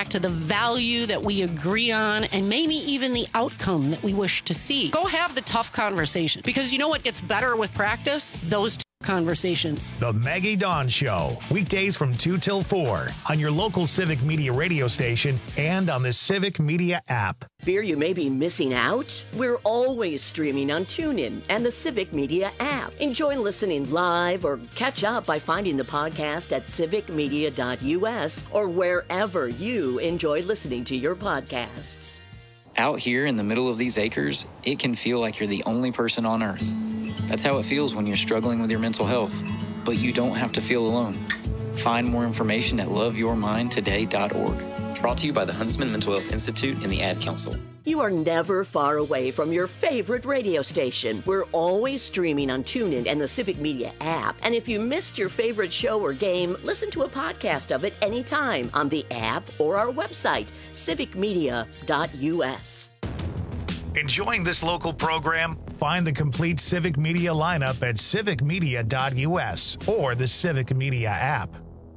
back to the value that we agree on and maybe even the outcome that we wish to see. Go have the tough conversation, because you know what gets better with practice? Those conversations. The Maggie Dawn Show, weekdays from 2 till 4 on your local Civic Media radio station and on the Civic Media app. Fear you may be missing out? We're always streaming on TuneIn and the Civic Media app. Enjoy listening live or catch up by finding the podcast at civicmedia.us or wherever you enjoy listening to your podcasts. Out here in the middle of these acres, it can feel like you're the only person on Earth. That's how it feels when you're struggling with your mental health. But you don't have to feel alone. Find more information at loveyourmindtoday.org. Brought to you by the Huntsman Mental Health Institute and the Ad Council. You are never far away from your favorite radio station. We're always streaming on TuneIn and the Civic Media app. And if you missed your favorite show or game, listen to a podcast of it anytime on the app or our website, civicmedia.us. Enjoying this local program? Find the complete Civic Media lineup at civicmedia.us or the Civic Media app.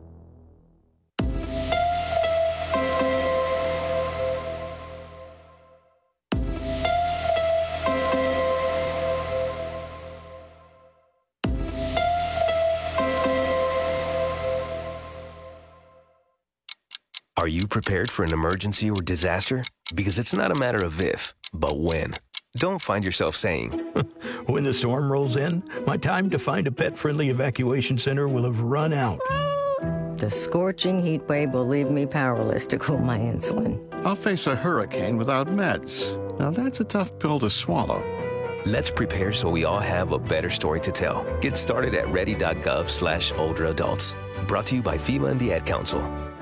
Are you prepared for an emergency or disaster? Because it's not a matter of if, but when. Don't find yourself saying, when the storm rolls in, my time to find a pet-friendly evacuation center will have run out. The scorching heat wave will leave me powerless to cool my insulin. I'll face a hurricane without meds. Now that's a tough pill to swallow. Let's prepare so we all have a better story to tell. Get started at ready.gov/older-adults. Brought to you by FEMA and the Ad Council.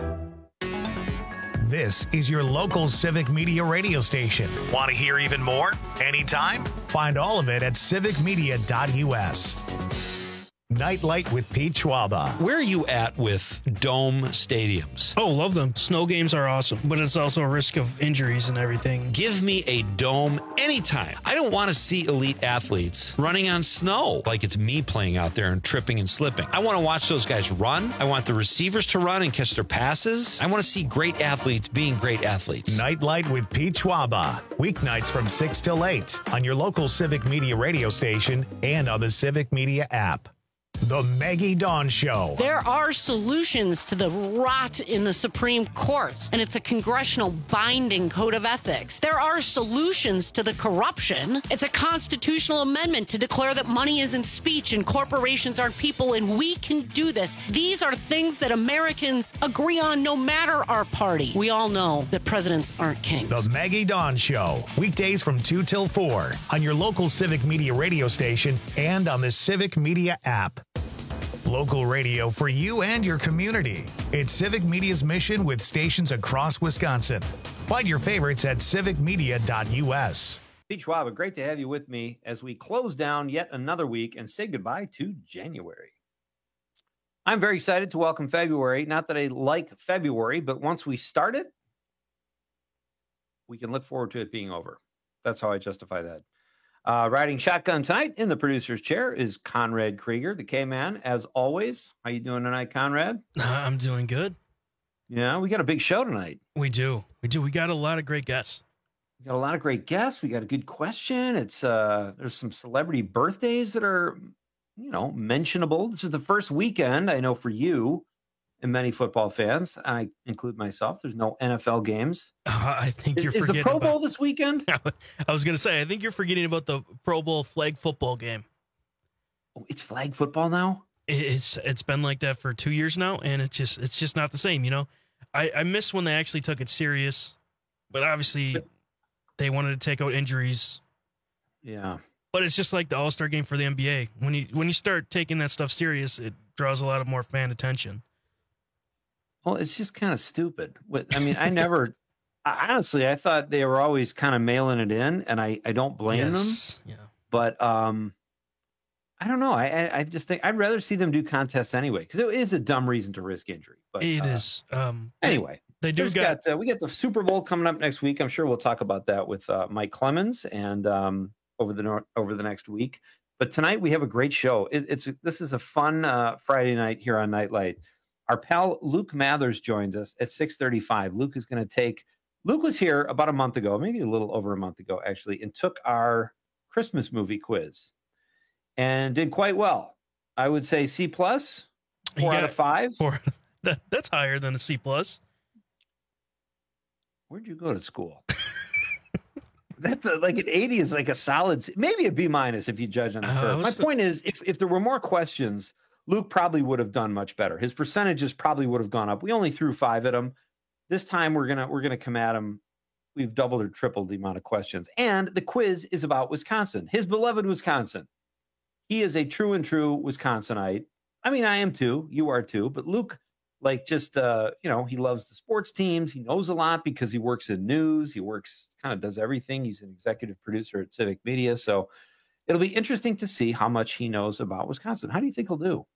This is your local Civic Media radio station. Want to hear even more? Anytime? Find all of it at civicmedia.us. Nightlight with Pete Schwaba. Where are you at with dome stadiums? Oh, love them. Snow games are awesome, but it's also a risk of injuries and everything. Give me a dome anytime. I don't want to see elite athletes running on snow like it's me playing out there and tripping and slipping. I want to watch those guys run. I want the receivers to run and catch their passes. I want to see great athletes being great athletes. Nightlight with Pete Schwaba. Weeknights from 6 till 8 on your local Civic Media radio station and on the Civic Media app. The Maggie Dawn Show. There are solutions to the rot in the Supreme Court, and it's a congressional binding code of ethics. There are solutions to the corruption. It's a constitutional amendment to declare that money isn't speech and corporations aren't people, and we can do this. These are things that Americans agree on no matter our party. We all know that presidents aren't kings. The Maggie Dawn Show. Weekdays from 2 till 4 on your local Civic Media radio station and on the Civic Media app. Local radio for you and your community. It's Civic Media's mission with stations across Wisconsin. Find your favorites at civicmedia.us. Pete Schwab, great to have you with me as we close down yet another week and say goodbye to January. I'm very excited to welcome February. Not that I like February, but once we start it, we can look forward to it being over. That's how I justify that. Riding shotgun tonight in the producer's chair is Conrad Krieger, the K-Man, as always. How you doing tonight, Conrad? I'm doing good. Yeah, we got a big show tonight. We do. We got a lot of great guests. We got a lot of great guests. We got a good question. It's there's some celebrity birthdays that are, mentionable. This is the first weekend, I know, for you and many football fans. I include myself. There's no NFL games. I think you're forgetting. Is the Pro Bowl this weekend? I was going to say, I think you're forgetting about the Pro Bowl flag football game. Oh, it's flag football now? It's been like that for 2 years now, and it's just not the same, I miss when they actually took it serious, but obviously they wanted to take out injuries. Yeah. But it's just like the All-Star game for the NBA. When you start taking that stuff serious, it draws a lot of more fan attention. Well, it's just kind of stupid. I mean, honestly, I thought they were always kind of mailing it in, and I don't blame them. Yeah. But I don't know. I just think I'd rather see them do contests anyway, because it is a dumb reason to risk injury. But it is. Anyway, we got the Super Bowl coming up next week. I'm sure we'll talk about that with Mike Clemens and over the next week. But tonight we have a great show. This is a fun Friday night here on Nightlight. Our pal Luke Mathers joins us at 6:35. Luke was here about a month ago, maybe a little over a month ago, actually, and took our Christmas movie quiz and did quite well. I would say C+, 4 out of 5. That's higher than a C+. Where'd you go to school? That's like an 80 is like a solid, maybe a B- if you judge on the curve. My point is, if there were more questions, Luke probably would have done much better. His percentages probably would have gone up. We only threw 5 at him. This time we're gonna come at him. We've doubled or tripled the amount of questions. And the quiz is about Wisconsin, his beloved Wisconsin. He is a true Wisconsinite. I mean, I am too. You are too. But Luke, he loves the sports teams. He knows a lot because he works in news. He kind of does everything. He's an executive producer at Civic Media. So it'll be interesting to see how much he knows about Wisconsin. How do you think he'll do?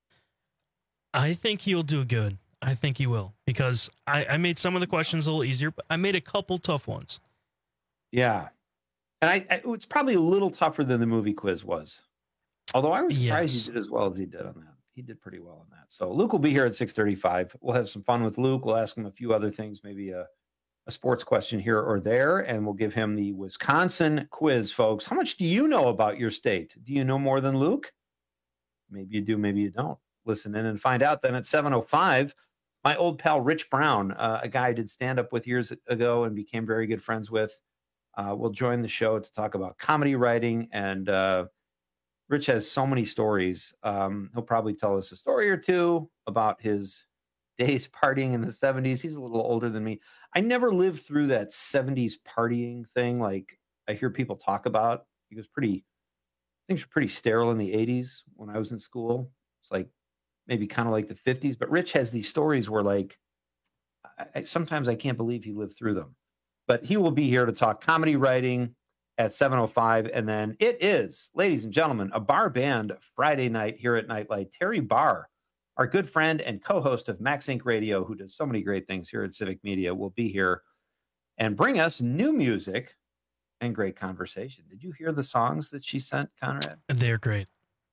I think he'll do good. I think he will, because I made some of the questions a little easier, but I made a couple tough ones. Yeah. And it's probably a little tougher than the movie quiz was. Although I was surprised he did as well as he did on that. He did pretty well on that. So Luke will be here at 6:35. We'll have some fun with Luke. We'll ask him a few other things, maybe a sports question here or there, and we'll give him the Wisconsin quiz, folks. How much do you know about your state? Do you know more than Luke? Maybe you do, maybe you don't. Listen in and find out. Then at 7:05, my old pal Rich Brown, a guy I did stand up with years ago and became very good friends with, will join the show to talk about comedy writing. And Rich has so many stories. He'll probably tell us a story or two about his days partying in the 70s. He's a little older than me. I never lived through that 70s partying thing like I hear people talk about. Things were pretty sterile in the 80s when I was in school. It's like maybe kind of like the 50s. But Rich has these stories where sometimes I can't believe he lived through them. But he will be here to talk comedy writing at 7:05. And then it is, ladies and gentlemen, a bar band Friday night here at Nightlight. Terry Barr, our good friend and co-host of Max Inc. Radio, who does so many great things here at Civic Media, will be here and bring us new music and great conversation. Did you hear the songs that she sent, Conrad? They're great.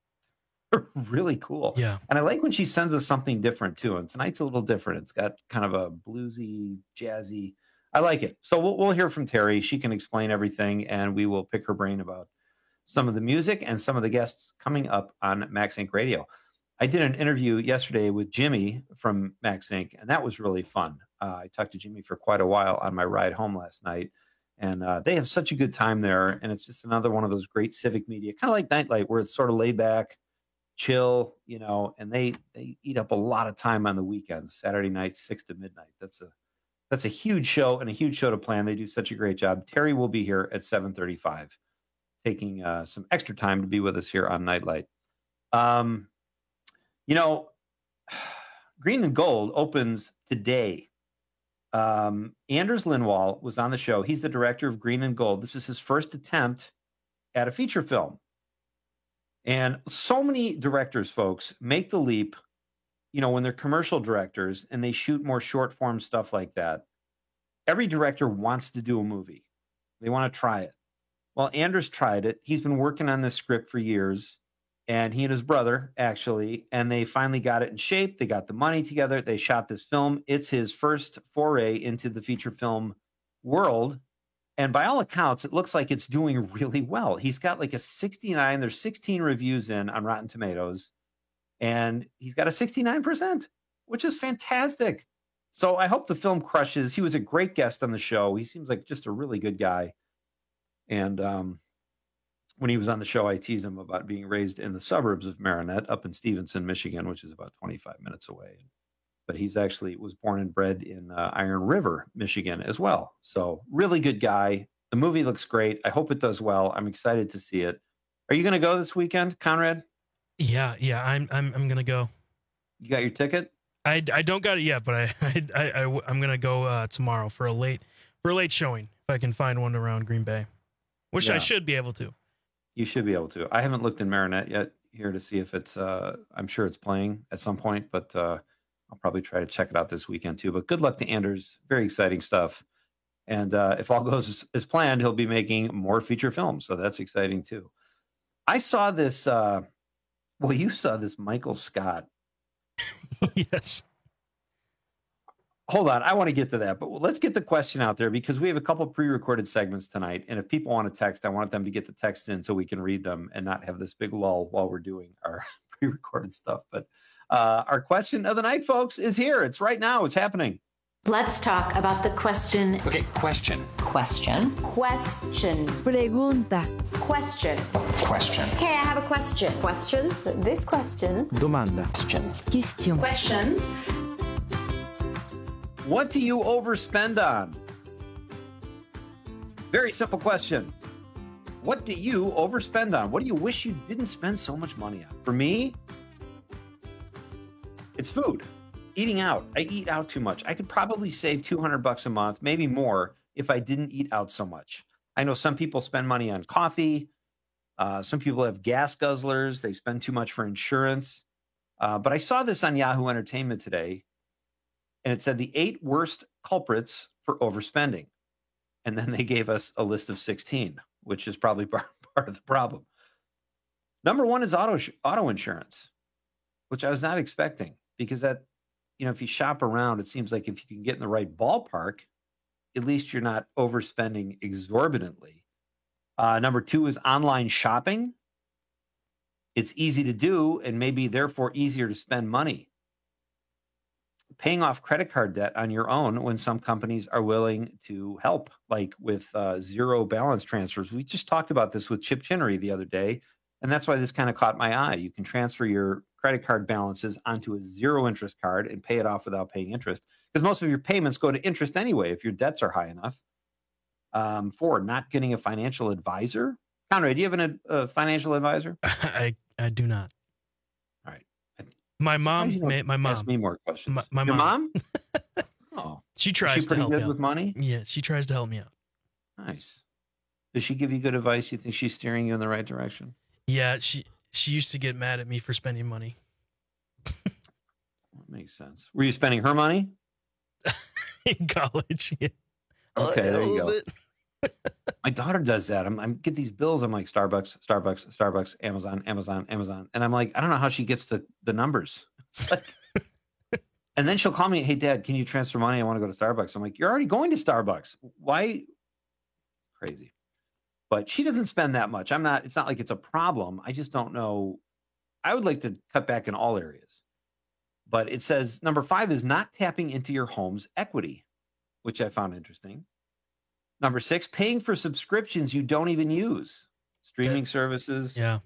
Really cool. Yeah. And I like when she sends us something different too. And tonight's a little different. It's got kind of a bluesy, jazzy. I like it. So we'll hear from Terry. She can explain everything, and we will pick her brain about some of the music and some of the guests coming up on Max Inc. Radio. I did an interview yesterday with Jimmy from Max Inc., and that was really fun. I talked to Jimmy for quite a while on my ride home last night, and they have such a good time there. And it's just another one of those great Civic Media, kind of like Nightlight, where it's sort of laid back, chill, and they eat up a lot of time on the weekends, Saturday night, 6 to midnight. That's a huge show and a huge show to plan. They do such a great job. Terry will be here at 7:35, taking some extra time to be with us here on Nightlight. Green and Gold opens today. Anders Lindwall was on the show. He's the director of Green and Gold. This is his first attempt at a feature film. And so many directors, folks, make the leap, when they're commercial directors and they shoot more short form stuff like that. Every director wants to do a movie. They want to try it. Well, Anders tried it. He's been working on this script for years, and he and his brother, actually, and they finally got it in shape. They got the money together. They shot this film. It's his first foray into the feature film world. And by all accounts, it looks like it's doing really well. He's got like a 69. There's 16 reviews in on Rotten Tomatoes. And he's got a 69%, which is fantastic. So I hope the film crushes. He was a great guest on the show. He seems like just a really good guy. And when he was on the show, I teased him about being raised in the suburbs of Marinette up in Stevenson, Michigan, which is about 25 minutes away. But he's actually was born and bred in Iron River, Michigan as well. So really good guy. The movie looks great. I hope it does well. I'm excited to see it. Are you going to go this weekend, Conrad? Yeah, I'm gonna go. You got your ticket? I don't got it yet, but I'm gonna go tomorrow for a late showing if I can find one around Green Bay, which I should be able to. You should be able to. I haven't looked in Marinette yet here to see if it's. I'm sure it's playing at some point, but I'll probably try to check it out this weekend too. But good luck to Anders. Very exciting stuff. And if all goes as planned, he'll be making more feature films, so that's exciting too. I saw this. Well, you saw this Michael Scott Yes. Hold on. I want to get to that, but let's get the question out there because we have a couple pre-recorded segments tonight. And if people want to text, I want them to get the text in so we can read them and not have this big lull while we're doing our pre-recorded stuff. But our question of the night, folks, is here. It's right now. It's happening. Let's talk about the question. Okay, question. Question. Question. Pregunta. Question. Question. Okay, I have a question. Questions? This question. Domanda. Question. Questions. What do you overspend on? Very simple question. What do you overspend on? What do you wish you didn't spend so much money on? For me, it's food. Eating out. I eat out too much. I could probably save $200 a month, maybe more, if I didn't eat out so much. I know some people spend money on coffee. Some people have gas guzzlers. They spend too much for insurance. But I saw this on Yahoo Entertainment today. And it said the 8 worst culprits for overspending. And then they gave us a list of 16, which is probably part of the problem. Number 1 is auto insurance, which I was not expecting because that, if you shop around, it seems like if you can get in the right ballpark, at least you're not overspending exorbitantly. Number 2 is online shopping. It's easy to do and maybe therefore easier to spend money. Paying off credit card debt on your own when some companies are willing to help, like with zero balance transfers. We just talked about this with Chip Chinnery the other day, and that's why this kind of caught my eye. You can transfer your credit card balances onto a zero interest card and pay it off without paying interest because most of your payments go to interest anyway if your debts are high enough. 4, not getting a financial advisor. Conrad, do you have a financial advisor? I do not. All right. My mom. Ask me more questions. My Your mom? Oh, she tries is she to pretty help good me out. with money? Yeah, she tries to help me out. Nice. Does she give you good advice? You think she's steering you in the right direction? Yeah, she used to get mad at me for spending money. That makes sense. Were you spending her money? In college, yeah. Okay, there you go. My daughter does that. I get these bills. I'm like Starbucks, Amazon. And I'm like, I don't know how she gets the numbers. It's like, and then she'll call me, hey, Dad, can you transfer money? I want to go to Starbucks. I'm like, you're already going to Starbucks. Why? Crazy. But she doesn't spend that much. It's not like it's a problem. I just don't know. I would like to cut back in all areas. But it says number 5 is not tapping into your home's equity, which I found interesting. Number 6, paying for subscriptions you don't even use. Streaming services. Yeah.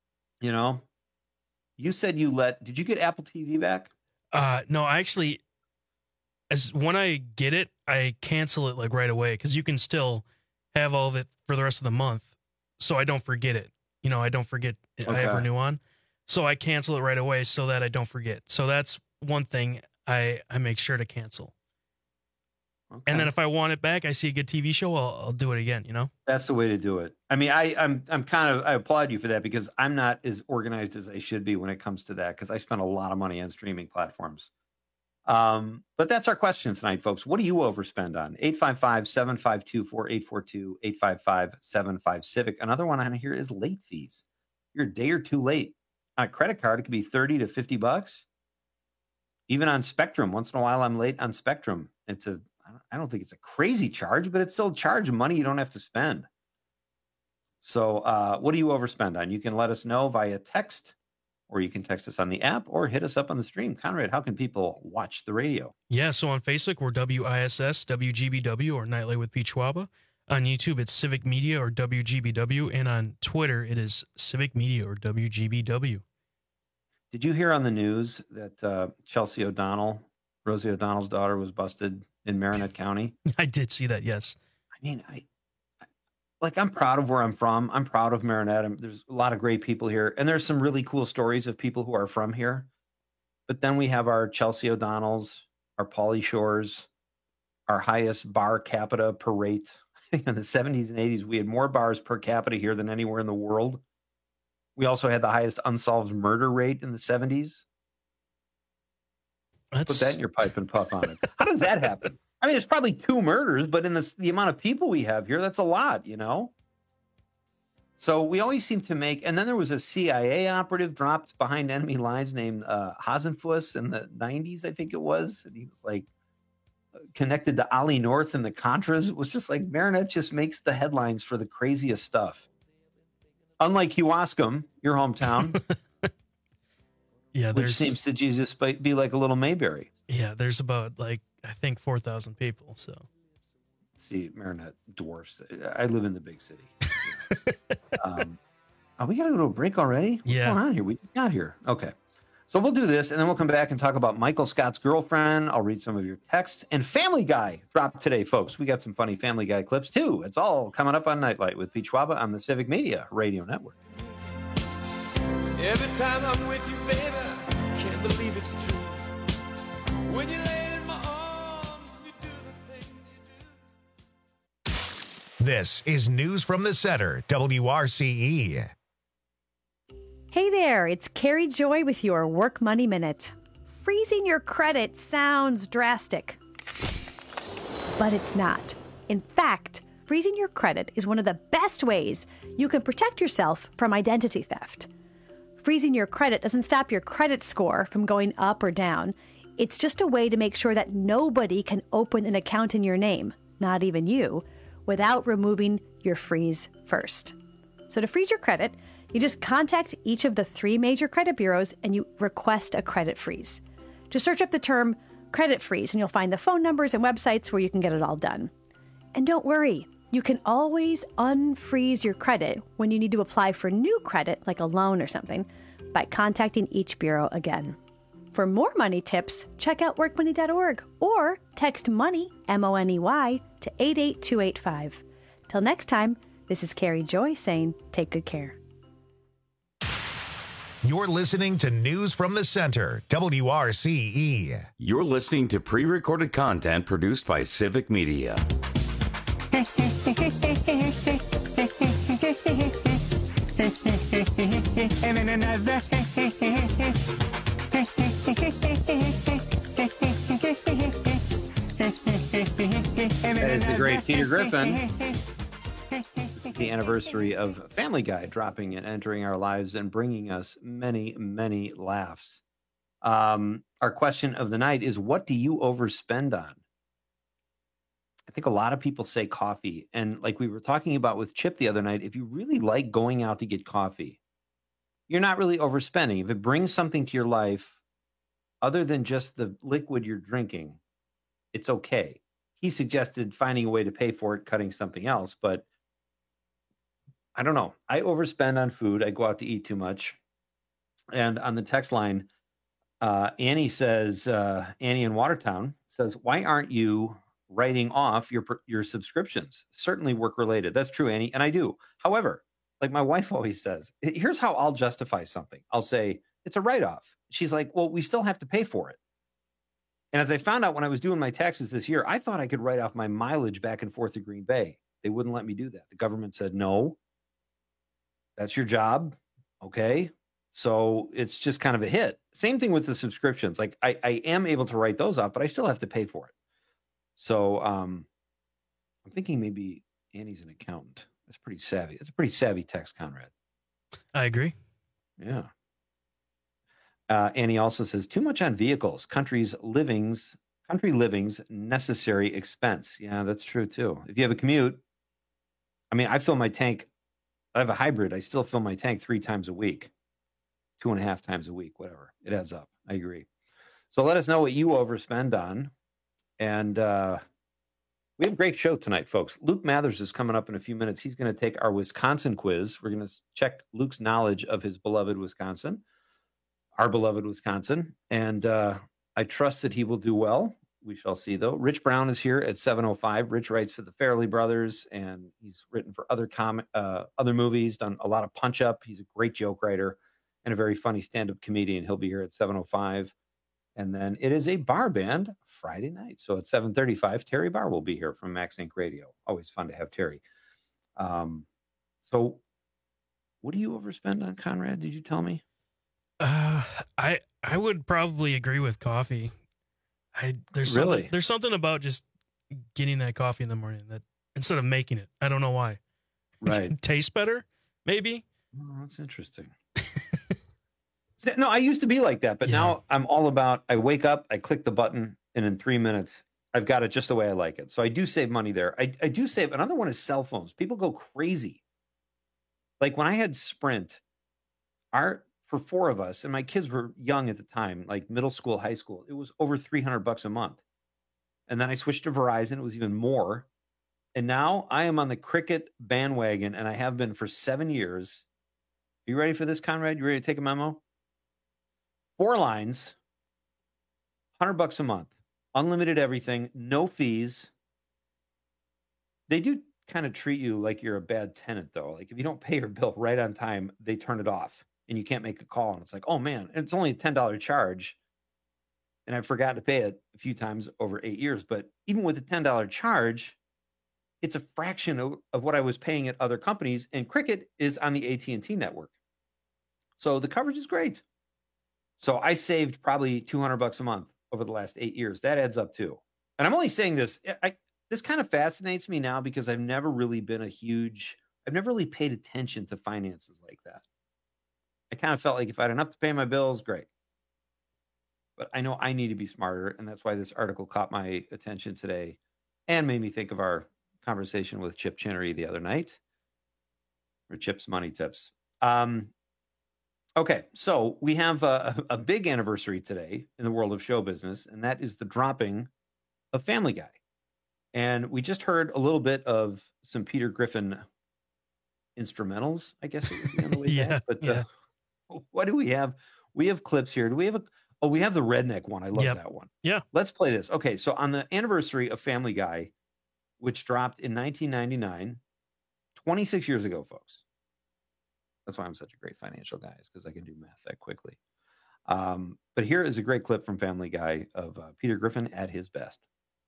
You said did you get Apple TV back? No, I actually, when I get it, I cancel it like right away because you can still have all of it for the rest of the month. So I don't forget it. I don't forget I ever knew on. So I cancel it right away so that I don't forget. So that's one thing I make sure to cancel. Okay. And then if I want it back, I see a good TV show, I'll do it again, That's the way to do it. I mean, I applaud you for that because I'm not as organized as I should be when it comes to that because I spend a lot of money on streaming platforms. But that's our question tonight, folks. What do you overspend on? 855-752-4842, 855-75-CIVIC. Another one on here is late fees. You're a day or two late. On a credit card, it could be $30 to $50. Even on Spectrum, once in a while I'm late on Spectrum. I don't think it's a crazy charge, but it's still a charge of money you don't have to spend. So what do you overspend on? You can let us know via text, or you can text us on the app, or hit us up on the stream. Conrad, how can people watch the radio? Yeah, so on Facebook, we're WISS, WGBW, or Nightlight with Pete Schwaba. On YouTube, it's Civic Media or WGBW. And on Twitter, it is Civic Media or WGBW. Did you hear on the news that Chelsea O'Donnell, Rosie O'Donnell's daughter, was busted in Marinette County? I did see that, yes. I mean, I'm proud of where I'm from. I'm proud of Marinette. There's a lot of great people here. And there's some really cool stories of people who are from here. But then we have our Chelsea O'Donnells, our Pauly Shores, our highest bar capita per rate. In the 70s and 80s, we had more bars per capita here than anywhere in the world. We also had the highest unsolved murder rate in the 70s. Put that in your pipe and puff on it. How does that happen? I mean, it's probably 2 murders, but in the amount of people we have here, that's a lot, So we always seem to make, and then there was a CIA operative dropped behind enemy lines named Hasenfuss in the 90s, I think it was. And he was like connected to Ali North and the Contras. It was just like Marinette just makes the headlines for the craziest stuff. Unlike Huascom, your hometown. Yeah, which seems to just be like a little Mayberry. Yeah, there's about I think 4,000 people. So, see, Marinette dwarfs. I live in the big city. We got to go to a break already. What's going on here? We just got here. Okay, so we'll do this, and then we'll come back and talk about Michael Scott's girlfriend. I'll read some of your texts, and Family Guy dropped today, folks. We got some funny Family Guy clips too. It's all coming up on Nightlight with Pete Schwaba on the Civic Media Radio Network. Every time I'm with you, baby, I can't believe it's true. When you lay in my arms, you do the things you do. This is News from the Center, WRCE. Hey there, it's Carrie Joy with your Work Money Minute. Freezing your credit sounds drastic, but it's not. In fact, freezing your credit is one of the best ways you can protect yourself from identity theft. Freezing your credit doesn't stop your credit score from going up or down. It's just a way to make sure that nobody can open an account in your name, not even you, without removing your freeze first. So to freeze your credit, you just contact each of the 3 major credit bureaus and you request a credit freeze. Just search up the term credit freeze and you'll find the phone numbers and websites where you can get it all done. And don't worry, you can always unfreeze your credit when you need to apply for new credit, like a loan or something, by contacting each bureau again. For more money tips, check out workmoney.org or text MONEY, MONEY, to 88285. Till next time, this is Carrie Joy saying take good care. You're listening to News from the Center, WRCE. You're listening to pre-recorded content produced by Civic Media. And then another. That is the great Peter Griffin. This is the anniversary of Family Guy dropping and entering our lives and bringing us many, many laughs. Our question of the night is, what do you overspend on? I think a lot of people say coffee. And like we were talking about with Chip the other night, if you really like going out to get coffee, you're not really overspending. If it brings something to your life other than just the liquid you're drinking, it's okay. He suggested finding a way to pay for it, cutting something else, but I don't know. I overspend on food. I go out to eat too much. And on the text line, Annie says, Annie in Watertown says, why aren't you writing off your subscriptions? Certainly work related. That's true, Annie. And I do. However, like my wife always says, here's how I'll justify something. I'll say, it's a write-off. She's like, well, we still have to pay for it. And as I found out when I was doing my taxes this year, I thought I could write off my mileage back and forth to Green Bay. They wouldn't let me do that. The government said, no, that's your job. Okay. So it's just kind of a hit. Same thing with the subscriptions. Like I am able to write those off, but I still have to pay for it. So I'm thinking maybe Annie's an accountant. That's pretty savvy. That's a pretty savvy text, Conrad. I agree. Yeah. Annie also says, too much on vehicles, country living's necessary expense. Yeah, that's true too. If you have a commute, I mean, I fill my tank. I have a hybrid. I still fill my tank 3 times a week, 2.5 times a week, whatever. It adds up. I agree. So let us know what you overspend on. And we have a great show tonight, folks. Luke Mathers is coming up in a few minutes. He's going to take our Wisconsin quiz. We're going to check Luke's knowledge of his beloved Wisconsin, our beloved Wisconsin. And I trust that he will do well. We shall see, though. Rich Brown is here at 7:05. Rich writes for the Farrelly Brothers, and he's written for other movies, done a lot of Punch Up. He's a great joke writer and a very funny stand-up comedian. He'll be here at 7:05. And then it is a bar band Friday night. So at 7:35, Terry Barr will be here from Max Inc. Radio. Always fun to have Terry. So what do you overspend on, Conrad? Did you tell me? I would probably agree with coffee. There's something about just getting that coffee in the morning that instead of making it, I don't know why. Right. It tastes better. maybe. Oh, that's interesting. No, I used to be like that, but now I'm all about, I wake up, I click the button, and in 3 minutes, I've got it just the way I like it. So I do save money there. I do save. Another one is cell phones. People go crazy. Like when I had Sprint, for 4 of us, and my kids were young at the time, like middle school, high school, it was over $300 a month. And then I switched to Verizon. It was even more. And now I am on the Cricket bandwagon, and I have been for 7 years. You ready for this, Conrad? You ready to take a memo? 4 lines, $100 a month, unlimited everything, no fees. They do kind of treat you like you're a bad tenant, though. Like if you don't pay your bill right on time, they turn it off and you can't make a call. And it's like, oh man, and it's only a $10 charge. And I forgot to pay it a few times over 8 years. But even with the $10 charge, it's a fraction of what I was paying at other companies. And Cricket is on the AT&T network. So the coverage is great. So I saved probably $200 a month over the last 8 years. That adds up too. And I'm only saying this. This kind of fascinates me now because I've never really paid attention to finances like that. I kind of felt like if I had enough to pay my bills, great. But I know I need to be smarter. And that's why this article caught my attention today and made me think of our conversation with Chip Chinnery the other night, or Chip's Money Tips. Okay, so we have a big anniversary today in the world of show business, and that is the dropping of Family Guy. And we just heard a little bit of some Peter Griffin instrumentals, I guess it would be on the way back. But what do we have? We have clips here. Do we have we have the redneck one. I love that one. Yeah. Let's play this. Okay, so on the anniversary of Family Guy, which dropped in 1999, 26 years ago, folks. That's why I'm such a great financial guy, is because I can do math that quickly. But here is a great clip from Family Guy of Peter Griffin at his best.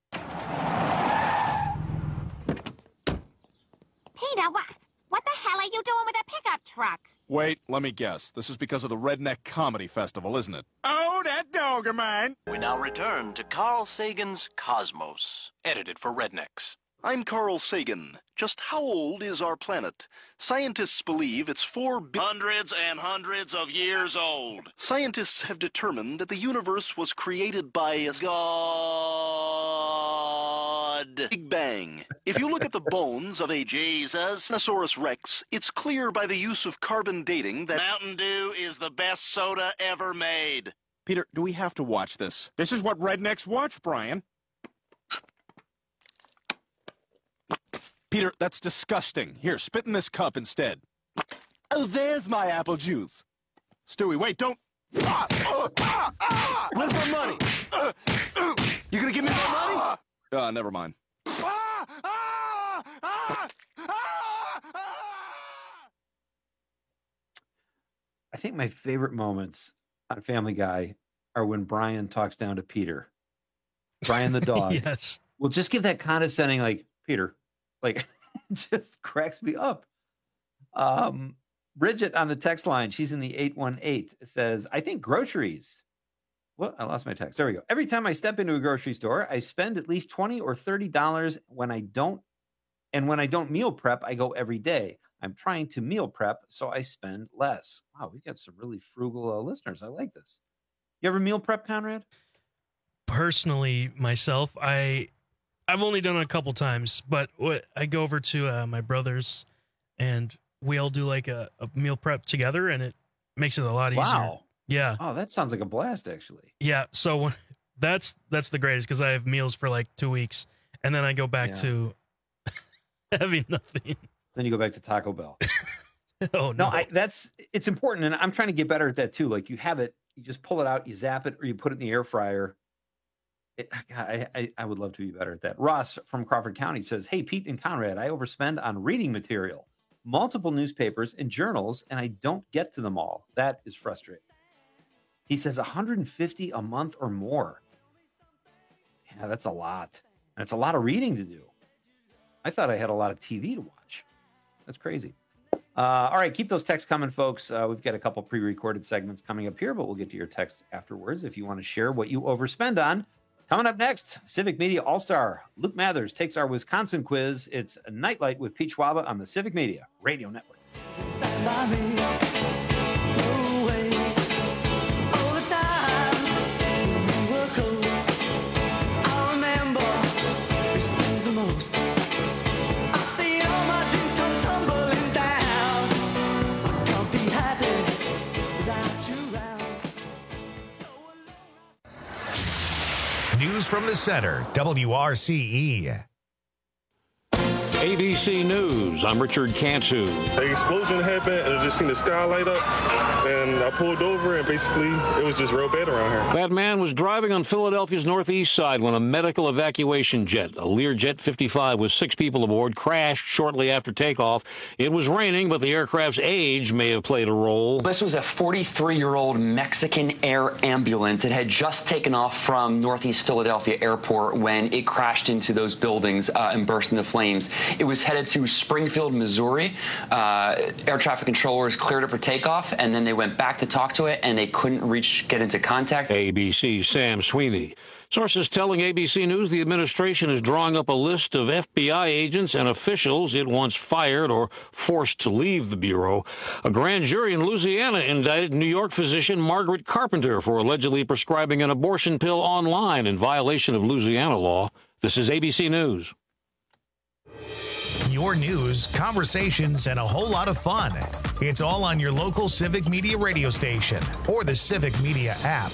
Peter, what the hell are you doing with a pickup truck? Wait, let me guess. This is because of the Redneck Comedy Festival, isn't it? Oh, that dog of mine! We now return to Carl Sagan's Cosmos, edited for Rednecks. I'm Carl Sagan. Just how old is our planet? Scientists believe it's hundreds and hundreds of years old. Scientists have determined that the universe was created by God. Big Bang. If you look at the bones of a Tyrannosaurus Rex, it's clear by the use of carbon dating that Mountain Dew is the best soda ever made. Peter, do we have to watch this? This is what rednecks watch, Brian. Peter, that's disgusting. Here, spit in this cup instead. Oh, there's my apple juice. Stewie, wait, don't... Where's my money? You gonna give me my money? Never mind. I think my favorite moments on Family Guy are when Brian talks down to Peter. Brian the dog. Yes. Well, just give that condescending, like, Peter. Like, it just cracks me up. Bridget on the text line, she's in the 818, says, I think groceries. Well, I lost my text. There we go. Every time I step into a grocery store, I spend at least $20 or $30 when I don't meal prep, I go every day. I'm trying to meal prep, so I spend less. Wow, we got some really frugal listeners. I like this. You ever meal prep, Conrad? Personally, myself, I've only done it a couple times, but I go over to my brother's, and we all do like a meal prep together, and it makes it a lot easier. Wow. Yeah. Oh, that sounds like a blast, actually. Yeah. So that's the greatest, because I have meals for like 2 weeks, and then I go back to having nothing. Then you go back to Taco Bell. Oh no, it's important, and I'm trying to get better at that too. Like you have it, you just pull it out, you zap it, or you put it in the air fryer. I would love to be better at that. Ross from Crawford County says, hey, Pete and Conrad, I overspend on reading material, multiple newspapers and journals, and I don't get to them all. That is frustrating. He says $150 a month or more. Yeah, that's a lot. And it's a lot of reading to do. I thought I had a lot of TV to watch. That's crazy. All right, keep those texts coming, folks. We've got a couple pre-recorded segments coming up here, but we'll get to your texts afterwards if you want to share what you overspend on. Coming up next, Civic Media All-Star Luke Mathers takes our Wisconsin quiz. It's a Nightlight with Pete Schwaba on the Civic Media Radio Network. by me. No way. All the times we were close, I remember these things the most. I see all my dreams come tumbling down. I can't be happy without you around. News from the center, WRCE. ABC News, I'm Richard Cantu. An explosion happened, and I just seen the sky light up, and I pulled over, and basically, it was just real bad around here. That man was driving on Philadelphia's northeast side when a medical evacuation jet, a Learjet 55 with 6 people aboard, crashed shortly after takeoff. It was raining, but the aircraft's age may have played a role. This was a 43-year-old Mexican air ambulance. It had just taken off from Northeast Philadelphia Airport when it crashed into those buildings and burst into flames. It was headed to Springfield, Missouri. Air traffic controllers cleared it for takeoff, and then they went back to talk to it, and they couldn't get into contact. ABC's Sam Sweeney. Sources telling ABC News the administration is drawing up a list of FBI agents and officials it wants fired or forced to leave the Bureau. A grand jury in Louisiana indicted New York physician Margaret Carpenter for allegedly prescribing an abortion pill online in violation of Louisiana law. This is ABC News. Your news, conversations, and a whole lot of fun. It's all on your local Civic Media radio station or the Civic Media app.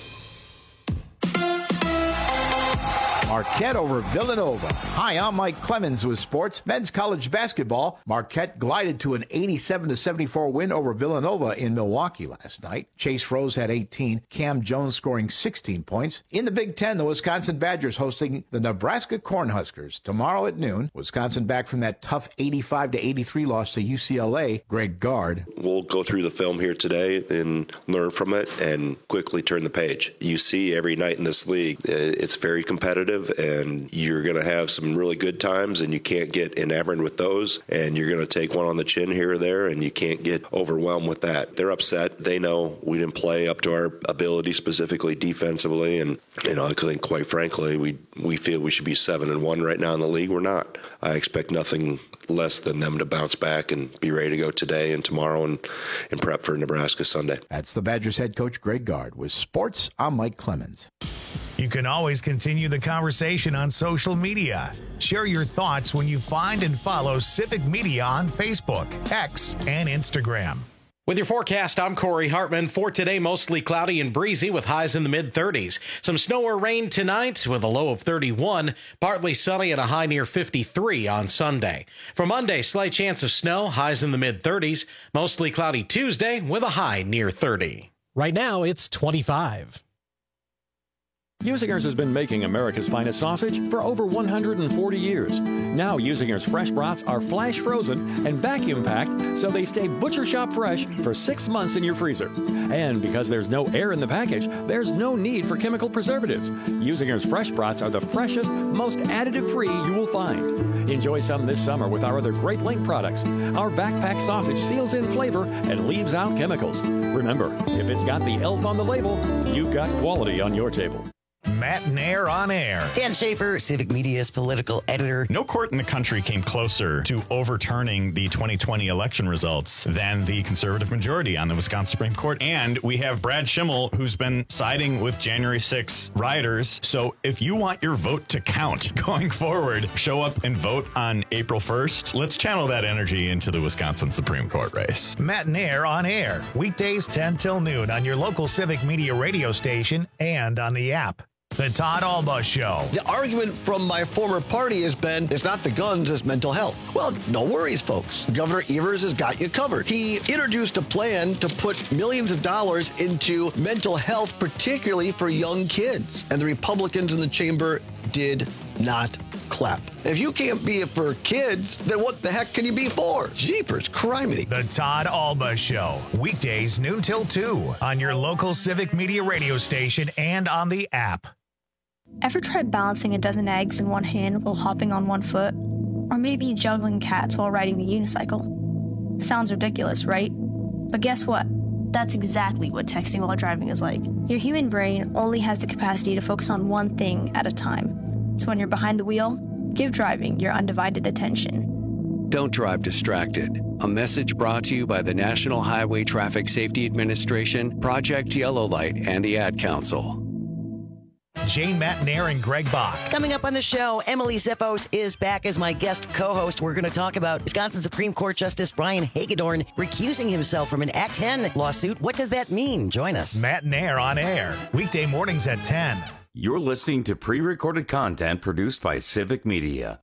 Marquette over Villanova. Hi, I'm Mike Clemens with sports. Men's college basketball. Marquette glided to an 87-74 win over Villanova in Milwaukee last night. Chase Rose had 18. Cam Jones scoring 16 points. In the Big Ten, the Wisconsin Badgers hosting the Nebraska Cornhuskers tomorrow at noon. Wisconsin back from that tough 85-83 loss to UCLA. Greg Gard. We'll go through the film here today and learn from it and quickly turn the page. You see every night in this league, it's very competitive, and you're going to have some really good times, and you can't get enamored with those, and you're going to take one on the chin here or there, and you can't get overwhelmed with that. They're upset. They know we didn't play up to our ability, specifically defensively, and I think, quite frankly, we feel we should be 7-1 right now in the league. We're not. I expect nothing less than them to bounce back and be ready to go today and tomorrow and prep for Nebraska Sunday. That's the Badgers head coach Greg Gard. With sports, I'm Mike Clemens. You can always continue the conversation on social media. Share your thoughts when you find and follow Civic Media on Facebook, X, and Instagram. With your forecast, I'm Corey Hartman. For today, mostly cloudy and breezy with highs in the mid-30s. Some snow or rain tonight with a low of 31. Partly sunny and a high near 53 on Sunday. For Monday, slight chance of snow, highs in the mid-30s. Mostly cloudy Tuesday with a high near 30. Right now, it's 25. Usinger's has been making America's finest sausage for over 140 years. Now Usinger's fresh brats are flash frozen and vacuum packed so they stay butcher shop fresh for 6 months in your freezer. And because there's no air in the package, there's no need for chemical preservatives. Usinger's fresh brats are the freshest, most additive-free you will find. Enjoy some this summer with our other Great Link products. Our vac-pack sausage seals in flavor and leaves out chemicals. Remember, if it's got the elf on the label, you've got quality on your table. Matt Nair on air. Dan Schaefer, Civic Media's political editor. No court in the country came closer to overturning the 2020 election results than the conservative majority on the Wisconsin Supreme Court. And we have Brad Schimmel, who's been siding with January 6 rioters. So if you want your vote to count going forward, show up and vote on April 1st. Let's channel that energy into the Wisconsin Supreme Court race. Matt Nair on air. Weekdays 10 till noon on your local Civic Media radio station and on the app. The Todd Alba Show. The argument from my former party has been, it's not the guns, it's mental health. Well, no worries, folks. Governor Evers has got you covered. He introduced a plan to put millions of dollars into mental health, particularly for young kids. And the Republicans in the chamber did not clap. If you can't be it for kids, then what the heck can you be for? Jeepers, criminy. The Todd Alba Show. Weekdays noon till 2 on your local Civic Media radio station and on the app. Ever tried balancing a dozen eggs in one hand while hopping on one foot? Or maybe juggling cats while riding the unicycle? Sounds ridiculous, right? But guess what? That's exactly what texting while driving is like. Your human brain only has the capacity to focus on one thing at a time. So when you're behind the wheel, give driving your undivided attention. Don't drive distracted. A message brought to you by the National Highway Traffic Safety Administration, Project Yellow Light, and the Ad Council. Jane Matnair and Greg Bach. Coming up on the show, Emily Ziffos is back as my guest co-host. We're going to talk about Wisconsin Supreme Court Justice Brian Hagedorn recusing himself from an Act 10 lawsuit. What does that mean? Join us. Matnair on air, weekday mornings at 10. You're listening to pre-recorded content produced by Civic Media.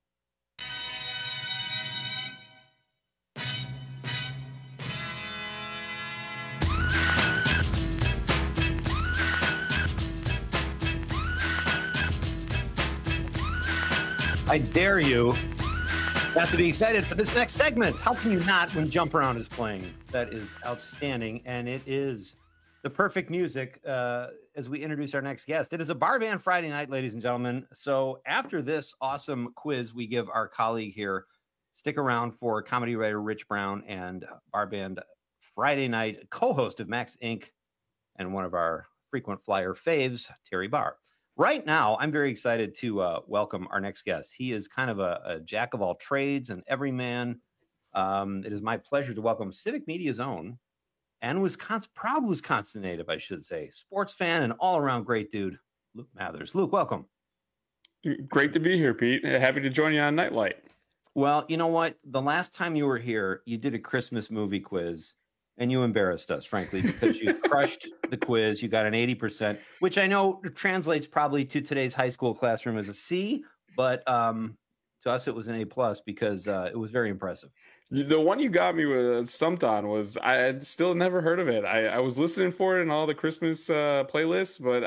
I dare you not to be excited for this next segment. How can you not when Jump Around is playing? That is outstanding, and it is the perfect music as we introduce our next guest. It is a Bar Band Friday night, ladies and gentlemen. So after this awesome quiz we give our colleague here, stick around for comedy writer Rich Brown and Bar Band Friday night co-host of Max Inc. and one of our frequent flyer faves, Terry Barr. Right now, I'm very excited to welcome our next guest. He is kind of a jack of all trades and everyman. It is my pleasure to welcome Civic Media's own and proud Wisconsin native, I should say, sports fan and all-around great dude, Luke Mathers. Luke, welcome. Great to be here, Pete. Happy to join you on Nightlight. Well, you know what? The last time you were here, you did a Christmas movie quiz. And you embarrassed us, frankly, because you crushed the quiz. You got an 80%, which I know translates probably to today's high school classroom as a C, but to us it was an A+ because it was very impressive. The one you got me with stumped on was I had still never heard of it. I was listening for it in all the Christmas playlists, but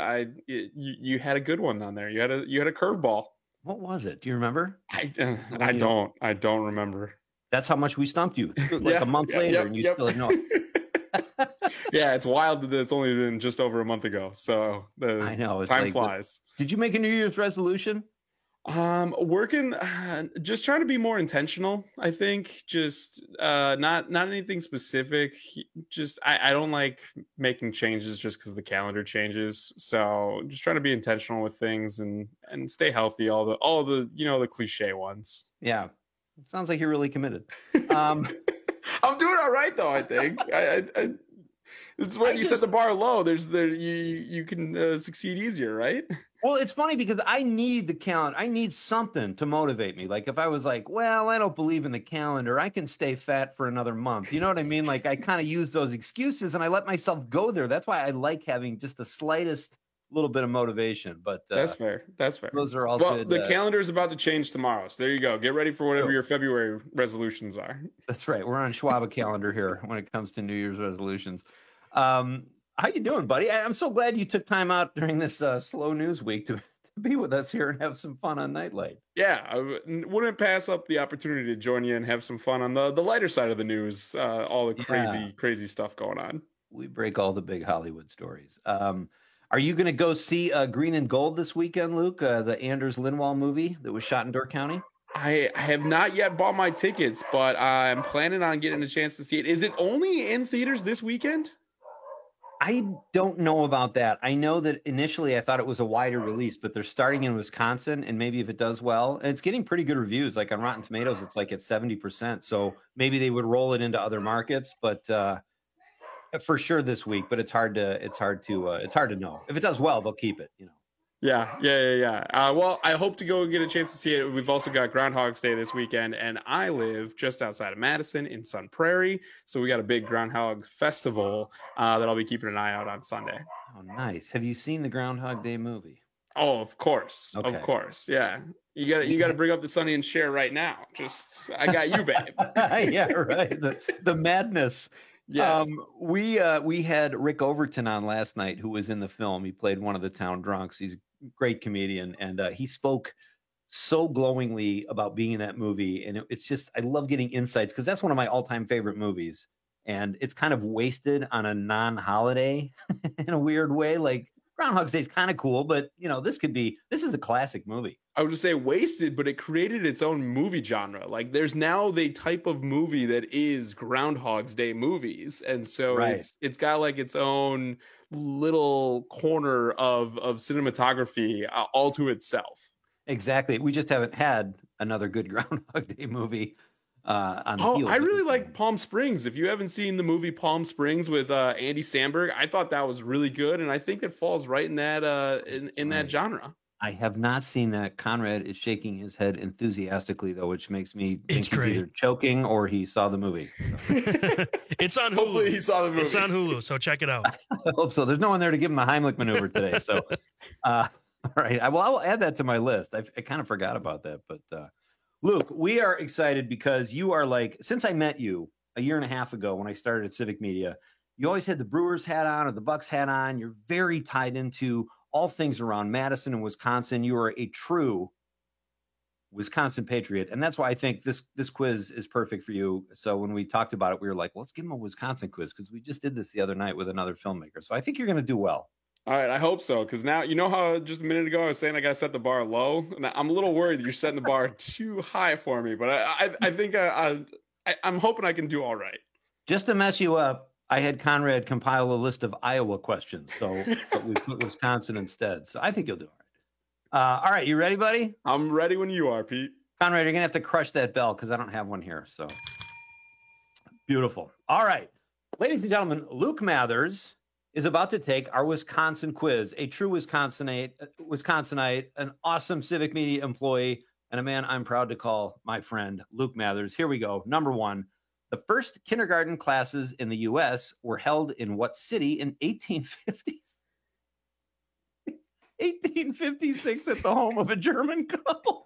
you had a good one on there. You had a curveball. What was it? Do you remember? I don't remember. That's how much we stumped you a month later, and you still ignore it. Yeah, it's wild that it's only been just over a month ago. So I know time flies. Did you make a New Year's resolution? Working, just trying to be more intentional. I think just not anything specific. Just I don't like making changes just because the calendar changes. So just trying to be intentional with things and stay healthy. All the the cliche ones. Yeah. Sounds like you're really committed. I'm doing all right, though. I think it's when you set the bar low. You can succeed easier, right? Well, it's funny because I need the calendar. I need something to motivate me. Like if I was like, well, I don't believe in the calendar, I can stay fat for another month. You know what I mean? Like I kind of use those excuses and I let myself go there. That's why I like having just the slightest little bit of motivation, but that's fair. Those are all well, good. The calendar is about to change tomorrow, so there you go. Get ready for whatever your February resolutions are. That's right. We're on Schwab calendar here when it comes to New Year's resolutions. How you doing, buddy? I'm so glad you took time out during this slow news week to be with us here and have some fun on Nightlight. Yeah, I wouldn't pass up the opportunity to join you and have some fun on the lighter side of the news. All the crazy stuff going on. We break all the big Hollywood stories. Are you going to go see Green and Gold this weekend, Luke? The Anders Lindwall movie that was shot in Door County? I have not yet bought my tickets, but I'm planning on getting a chance to see it. Is it only in theaters this weekend? I don't know about that. I know that initially I thought it was a wider release, but they're starting in Wisconsin, and maybe if it does well, and it's getting pretty good reviews. Like on Rotten Tomatoes, it's like at 70%. So maybe they would roll it into other markets, but for sure this week. But it's hard to know. If it does well, they'll keep it. Yeah. Well, I hope to go get a chance to see it. We've also got Groundhog's Day this weekend, and I live just outside of Madison in Sun Prairie, so we got a big Groundhog Festival that I'll be keeping an eye out on Sunday. Oh, nice. Have you seen the Groundhog Day movie? Oh, of course. Okay. Of course. Yeah. You got to bring up the Sonny and Cher right now. I got you, babe. Yeah, right. The madness. Yes. We had Rick Overton on last night, who was in the film. He played one of the town drunks. He's a great comedian, and he spoke so glowingly about being in that movie. And it's just, I love getting insights because that's one of my all-time favorite movies. And it's kind of wasted on a non-holiday in a weird way. Like Groundhog's Day is kind of cool, but this is a classic movie. I would just say wasted, but it created its own movie genre. Like there's now the type of movie that is Groundhog's Day movies. And so right. it's got like its own little corner of cinematography all to itself. Exactly. We just haven't had another good Groundhog Day movie on the Oh, heels. I really like Palm Springs. If you haven't seen the movie Palm Springs with Andy Samberg, I thought that was really good, and I think it falls right in that that genre. I have not seen that. Conrad is shaking his head enthusiastically, though, which makes me think he's either choking or he saw the movie. It's on Hulu. Hopefully he saw the movie. It's on Hulu, so check it out. I hope so. There's no one there to give him the Heimlich maneuver today. So, all right. I will add that to my list. I kind of forgot about that. But, Luke, we are excited because you are since I met you a year and a half ago when I started at Civic Media, you always had the Brewers hat on or the Bucks hat on. You're very tied into all things around Madison and Wisconsin. You are a true Wisconsin patriot. And that's why I think this quiz is perfect for you. So when we talked about it, we were like, well, let's give him a Wisconsin quiz because we just did this the other night with another filmmaker. So I think you're going to do well. All right, I hope so. Because now, you know how just a minute ago I was saying I got to set the bar low? And I'm a little worried that you're setting the bar too high for me. But I think I'm hoping I can do all right. Just to mess you up, I had Conrad compile a list of Iowa questions, but we put Wisconsin instead. So I think you'll do all right. All right, you ready, buddy? I'm ready when you are, Pete. Conrad, you're going to have to crush that bell because I don't have one here. So beautiful. All right. Ladies and gentlemen, Luke Mathers is about to take our Wisconsin quiz, a true Wisconsinite, an awesome Civic Media employee, and a man I'm proud to call my friend, Luke Mathers. Here we go. Number one. The first kindergarten classes in the U.S. were held in what city in 1850s? 1856 at the home of a German couple.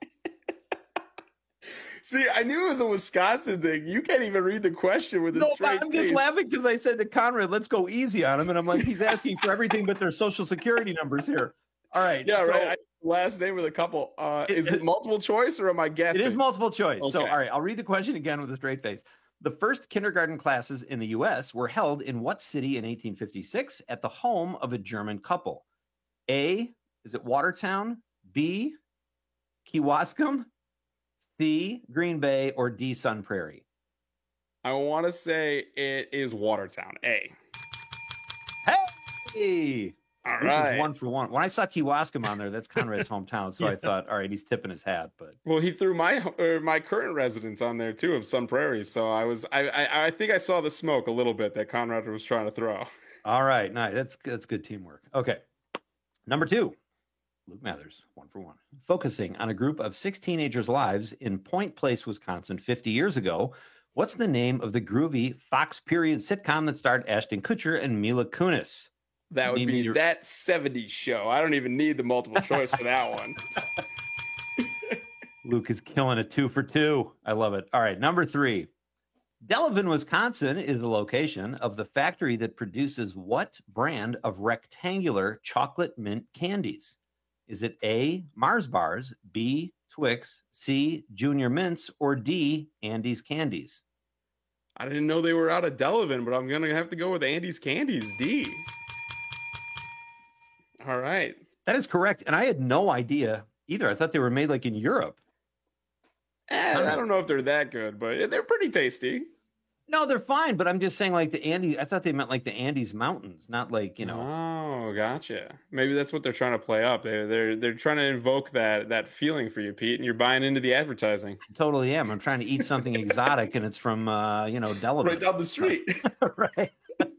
See, I knew it was a Wisconsin thing. You can't even read the question with a straight I'm face. just laughing because I said to Conrad, let's go easy on him. And I'm like, he's asking for everything but their social security numbers here. All right. Yeah, so, right. Last name of the couple. Is it multiple choice or am I guessing? It is multiple choice. Okay. So, all right, I'll read the question again with a straight face. The first kindergarten classes in the U.S. were held in what city in 1856 at the home of a German couple? A, is it Watertown? B, Kewaskum? C, Green Bay? Or D, Sun Prairie? I want to say it is Watertown. A. Hey! All Luke right. is 1 for 1. When I saw Kewaskum on there, that's Conrad's hometown. So I thought, all right, he's tipping his hat. But well, he threw my current residence on there too of Sun Prairie. So I think I saw the smoke a little bit that Conrad was trying to throw. All right, nice. That's good teamwork. Okay, number 2, Luke Mathers, 1 for 1. Focusing on a group of 6 teenagers' lives in Point Place, Wisconsin, 50 years ago. What's the name of the groovy Fox period sitcom that starred Ashton Kutcher and Mila Kunis? That would be That 70s Show. I don't even need the multiple choice for that one. Luke is killing it 2 for 2. I love it. All right, number 3. Delavan, Wisconsin is the location of the factory that produces what brand of rectangular chocolate mint candies? Is it A, Mars Bars, B, Twix, C, Junior Mints, or D, Andy's Candies? I didn't know they were out of Delavan, but I'm going to have to go with Andy's Candies, D. All right. That is correct. And I had no idea either. I thought they were made in Europe. I don't know if they're that good, but they're pretty tasty. No, they're fine. But I'm just saying the Andes. I thought they meant the Andes Mountains, not Oh, gotcha. Maybe that's what they're trying to play up. They're trying to invoke that feeling for you, Pete, and you're buying into the advertising. I totally am. I'm trying to eat something exotic, and it's from Delavan. Right down the street. Right.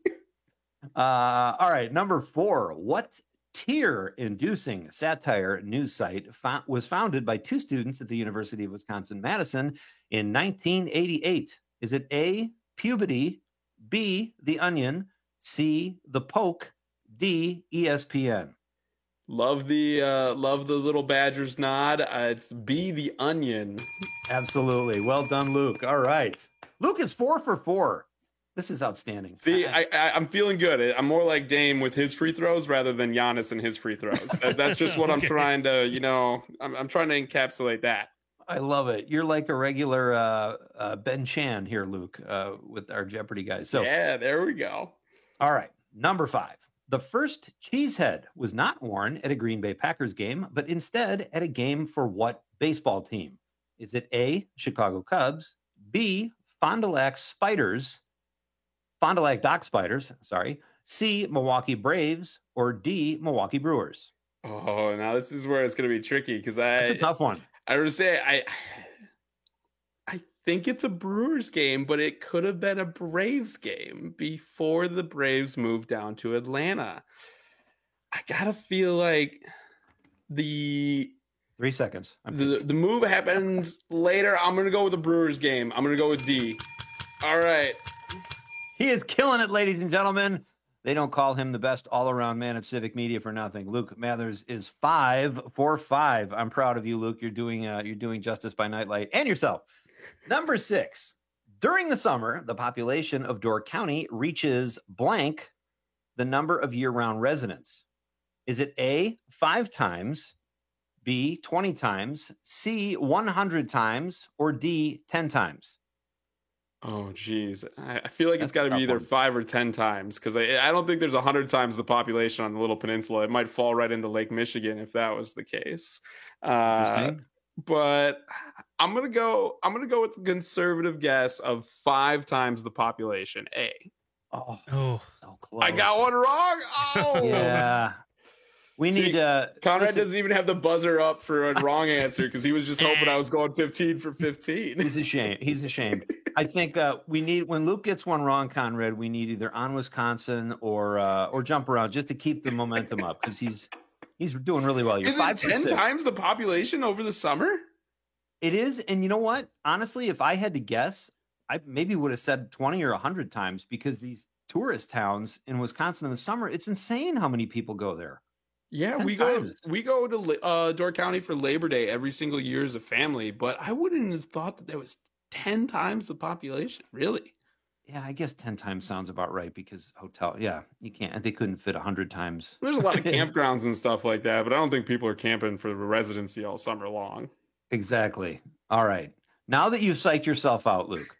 All right. Number 4. What tear-inducing satire news site was founded by 2 students at the University of Wisconsin-Madison in 1988? Is it A, Puberty, B, The Onion, C, The Poke, D, ESPN? Love the little Badgers nod. It's B, The Onion. Absolutely. Well done, Luke. All right. Luke is 4 for 4. This is outstanding. See, I'm feeling good. I'm more like Dame with his free throws rather than Giannis and his free throws. That's just what I'm trying to, I'm trying to encapsulate that. I love it. You're like a regular Ben Chan here, Luke, with our Jeopardy guys. So yeah, there we go. All right. Number 5. The first cheesehead was not worn at a Green Bay Packers game, but instead at a game for what baseball team? Is it A, Chicago Cubs, B, Fond du Lac Dock Spiders, C, Milwaukee Braves, or D, Milwaukee Brewers? Oh, now this is where it's going to be tricky because That's a tough one. I would say I think it's a Brewers game, but it could have been a Braves game before the Braves moved down to Atlanta. I gotta feel like the 3 seconds. The move happens later. I'm gonna go with the Brewers game. I'm gonna go with D. All right. He is killing it, ladies and gentlemen. They don't call him the best all-around man at Civic Media for nothing. Luke Mathers is 5 for 5. I'm proud of you, Luke. You're doing justice by nightlight and yourself. Number 6. During the summer, the population of Door County reaches blank the number of year-round residents. Is it A, 5 times, B, 20 times, C, 100 times, or D, 10 times? Oh, geez. I feel like it's got to be either 5 or 10 times because I don't think there's 100 times the population on the Little Peninsula. It might fall right into Lake Michigan if that was the case. But I'm gonna go with the conservative guess of 5 times the population. A. Oh, so close. I got one wrong. Oh, yeah. We need Conrad doesn't even have the buzzer up for a wrong answer because he was just hoping I was going 15 for 15. He's ashamed. I think we need, when Luke gets one wrong, Conrad, we need either on Wisconsin or jump around just to keep the momentum up because he's doing really well. You're Is it 10 times the population over the summer? It is, and you know what? Honestly, if I had to guess, I maybe would have said 20 or 100 times because these tourist towns in Wisconsin in the summer, it's insane how many people go there. Yeah, we go to Door County for Labor Day every single year as a family, but I wouldn't have thought that there was 10 times the population, really. Yeah, I guess 10 times sounds about right because you can't, they couldn't fit 100 times. There's a lot of campgrounds and stuff like that, but I don't think people are camping for the residency all summer long. Exactly. All right. Now that you've psyched yourself out, Luke.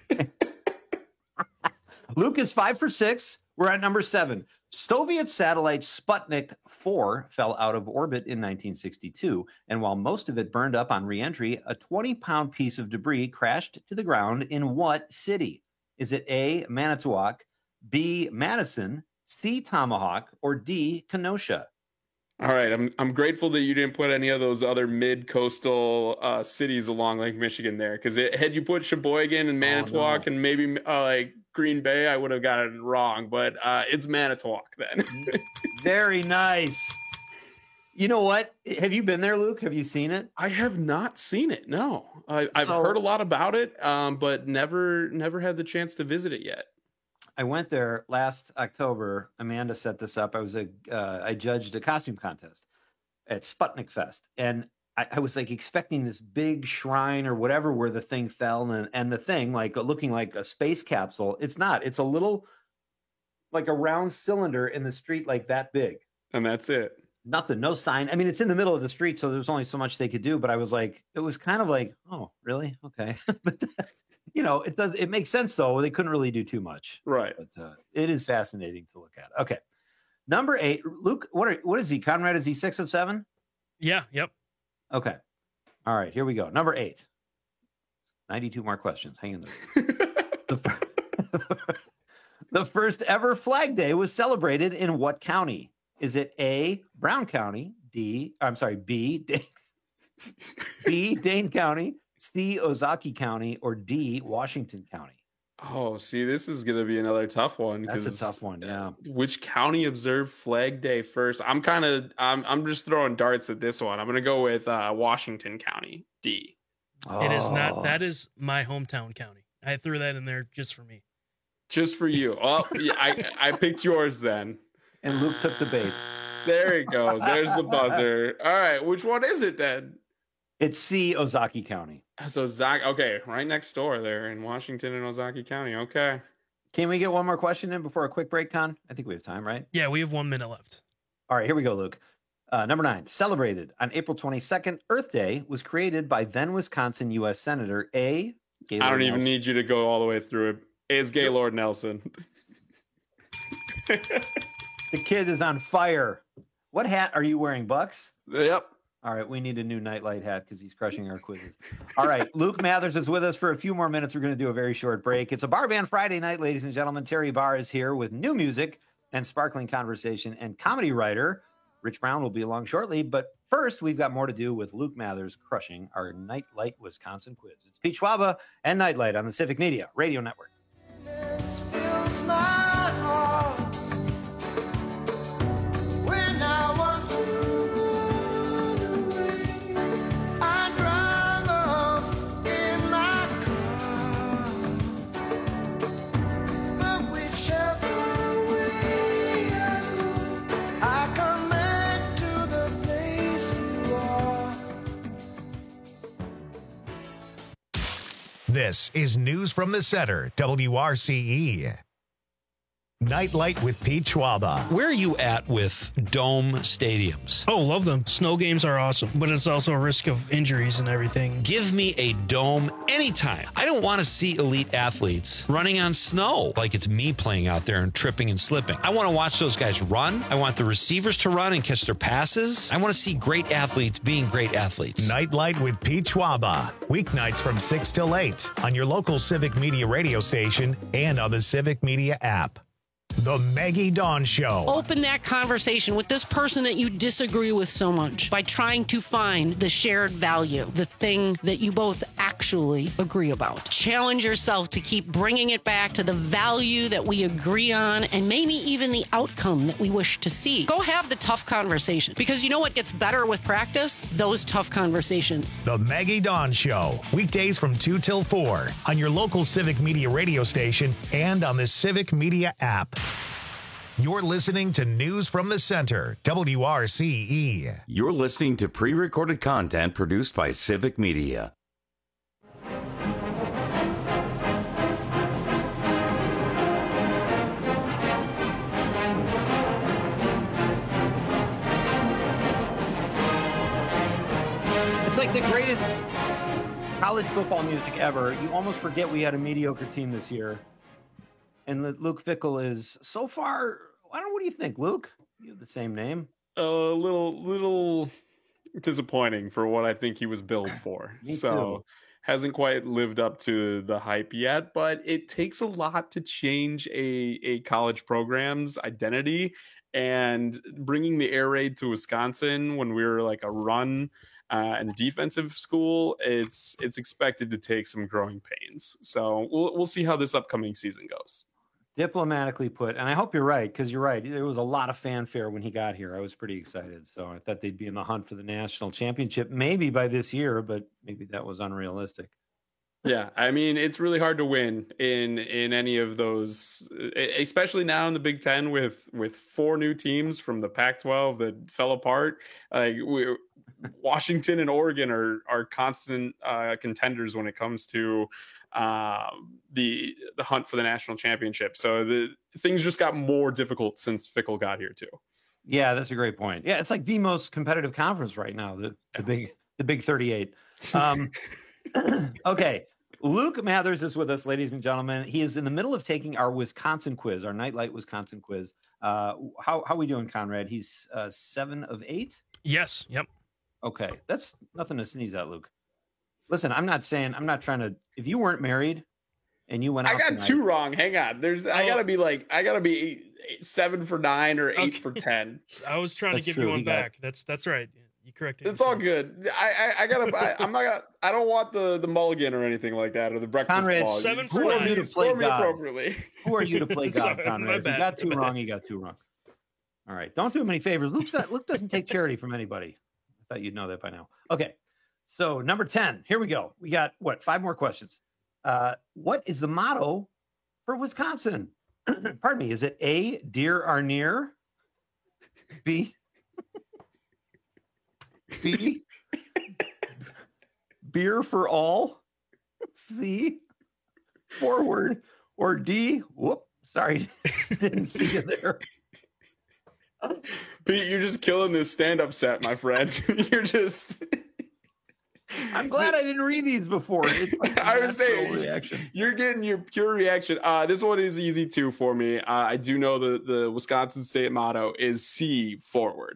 Luke is 5 for 6. We're at number 7. Soviet satellite Sputnik 4 fell out of orbit in 1962, and while most of it burned up on re-entry, a 20-pound piece of debris crashed to the ground in what city? Is it A, Manitowoc, B, Madison, C, Tomahawk, or D, Kenosha? All right, I'm grateful that you didn't put any of those other mid-coastal cities along Lake Michigan there, because had you put Sheboygan and Manitowoc and maybe like Green Bay, I would have gotten it wrong, but it's Manitowoc then. Very nice. You know what? Have you been there, Luke? Have you seen it? I have not seen it. No, I've heard a lot about it, but never had the chance to visit it yet. I went there last October. Amanda set this up. I judged a costume contest at Sputnik Fest, and I was like expecting this big shrine or whatever where the thing fell, and the thing like looking like a space capsule. It's not. It's a little like a round cylinder in the street like that big, and that's it. Nothing, no sign. I mean, it's in the middle of the street, so there's only so much they could do. But I was like, it was kind of like, oh, really? Okay, but. It makes sense though. They couldn't really do too much. Right. But it is fascinating to look at. Okay. Number 8, Luke, what is he? Conrad, is he 6 of 7? Yeah. Yep. Okay. All right, here we go. Number 8. 92 more questions. Hang in there. The first ever Flag Day was celebrated in what county? Is it A, Brown County, B, Dane County, C, Ozaki County, or D, Washington County? Oh, see, this is going to be another tough one. That's a tough one, yeah. Which county observed Flag Day first? I'm just throwing darts at this one. I'm going to go with Washington County, D. It is not. That is my hometown county. I threw that in there just for me. Just for you. Oh, yeah, I picked yours then. And Luke took the bait. There he goes. There's the buzzer. All right, which one is it then? It's C, Ozaki County. So Ozaki, okay, right next door there in Washington and Ozaki County. Okay. Can we get one more question in before a quick break, Con? I think we have time, right? Yeah, we have 1 minute left. All right, here we go, Luke. Number 9, celebrated on April 22nd, Earth Day was created by then Wisconsin U.S. Senator A. Gaylord I don't even Nelson. need you to go all the way through it. It's Gaylord Nelson. The kid is on fire. What hat are you wearing, Bucks? Yep. All right, we need a new nightlight hat because he's crushing our quizzes. All right, Luke Mathers is with us for a few more minutes. We're going to do a very short break. It's a Bar Band Friday night, ladies and gentlemen. Terry Barr is here with new music and sparkling conversation and comedy writer Rich Brown will be along shortly, but first, we've got more to do with Luke Mathers crushing our Nightlight Wisconsin quiz. It's Pete Schwaba and Nightlight on the Civic Media Radio Network. Fills my heart when I want to run away. I drive off in my car, but whichever way I go, I come back to the place you are. This is News from the Center, WRCE. Nightlight with Pete Schwaba. Where are you at with dome stadiums? Oh, love them. Snow games are awesome, but it's also a risk of injuries and everything. Give me a dome anytime. I don't want to see elite athletes running on snow like it's me playing out there and tripping and slipping. I want to watch those guys run. I want the receivers to run and catch their passes. I want to see great athletes being great athletes. Nightlight with Pete Schwaba. Weeknights from 6 till 8 on your local Civic Media radio station and on the Civic Media app. The Maggie Dawn Show. Open that conversation with this person that you disagree with so much by trying to find the shared value, the thing that you both actually agree about. Challenge yourself to keep bringing it back to the value that we agree on and maybe even the outcome that we wish to see. Go have the tough conversation, because you know what gets better with practice? Those tough conversations. The Maggie Dawn Show. Weekdays from 2 till 4 on your local Civic Media radio station and on the Civic Media app. You're listening to News from the Center, WRCE. You're listening to pre-recorded content produced by Civic Media. It's like the greatest college football music ever. You almost forget we had a mediocre team this year. And Luke Fickell is so far. I don't know. What do you think, Luke? You have the same name. A little disappointing for what I think he was billed for. Me so too. hasn't quite lived up to the hype yet. But it takes a lot to change a college program's identity. And bringing the air raid to Wisconsin when we were like a run and defensive school, it's expected to take some growing pains. So we'll see how this upcoming season goes. Diplomatically put, and I hope you're right, because you're right. There was a lot of fanfare when he got here. I was pretty excited. So I thought they'd be in the hunt for the national championship, maybe by this year, but maybe that was unrealistic. Yeah, I mean, it's really hard to win in any of those, especially now in the Big Ten with 4 new teams from the Pac-12 that fell apart. Like Washington and Oregon are constant contenders when it comes to the hunt for the national championship. So the things just got more difficult since Fickell got here too. Yeah, that's a great point. Yeah, it's like the most competitive conference right now, the Big 38. Okay. Luke Mathers is with us, ladies and gentlemen. He is in the middle of taking our Wisconsin quiz, our Nightlight Wisconsin quiz. How are we doing, Conrad? He's 7 of 8? Yes. Yep. Okay. That's nothing to sneeze at, Luke. Listen, I'm not trying to, if you weren't married and you went out I got tonight, 2 wrong. Hang on. I gotta be 7 for 9 or 8 for 10. I was trying to give you one back. That's right. You corrected. It's all good. I don't want the mulligan or anything like that, or the breakfast Conrad, ball. 7 who are you to play me God? appropriately. Who are you to play God, Sorry, Conrad? my If you bad, got 2 my wrong, bad. you got 2 wrong. All right. Don't do him any favors. Luke doesn't take charity from anybody. I thought you'd know that by now. Okay. So number 10. Here we go. We got 5 more questions. What is the motto for Wisconsin? Pardon me. Is it A, deer are near? B, beer for all? C, forward? Or D, whoop, sorry, didn't see you there. Pete, you're just killing this stand-up set, my friend. You're just. I'm glad I didn't read these before. It's like I was saying, reaction. you're getting your pure reaction. This one is easy too for me. I do know the Wisconsin State motto is C, forward.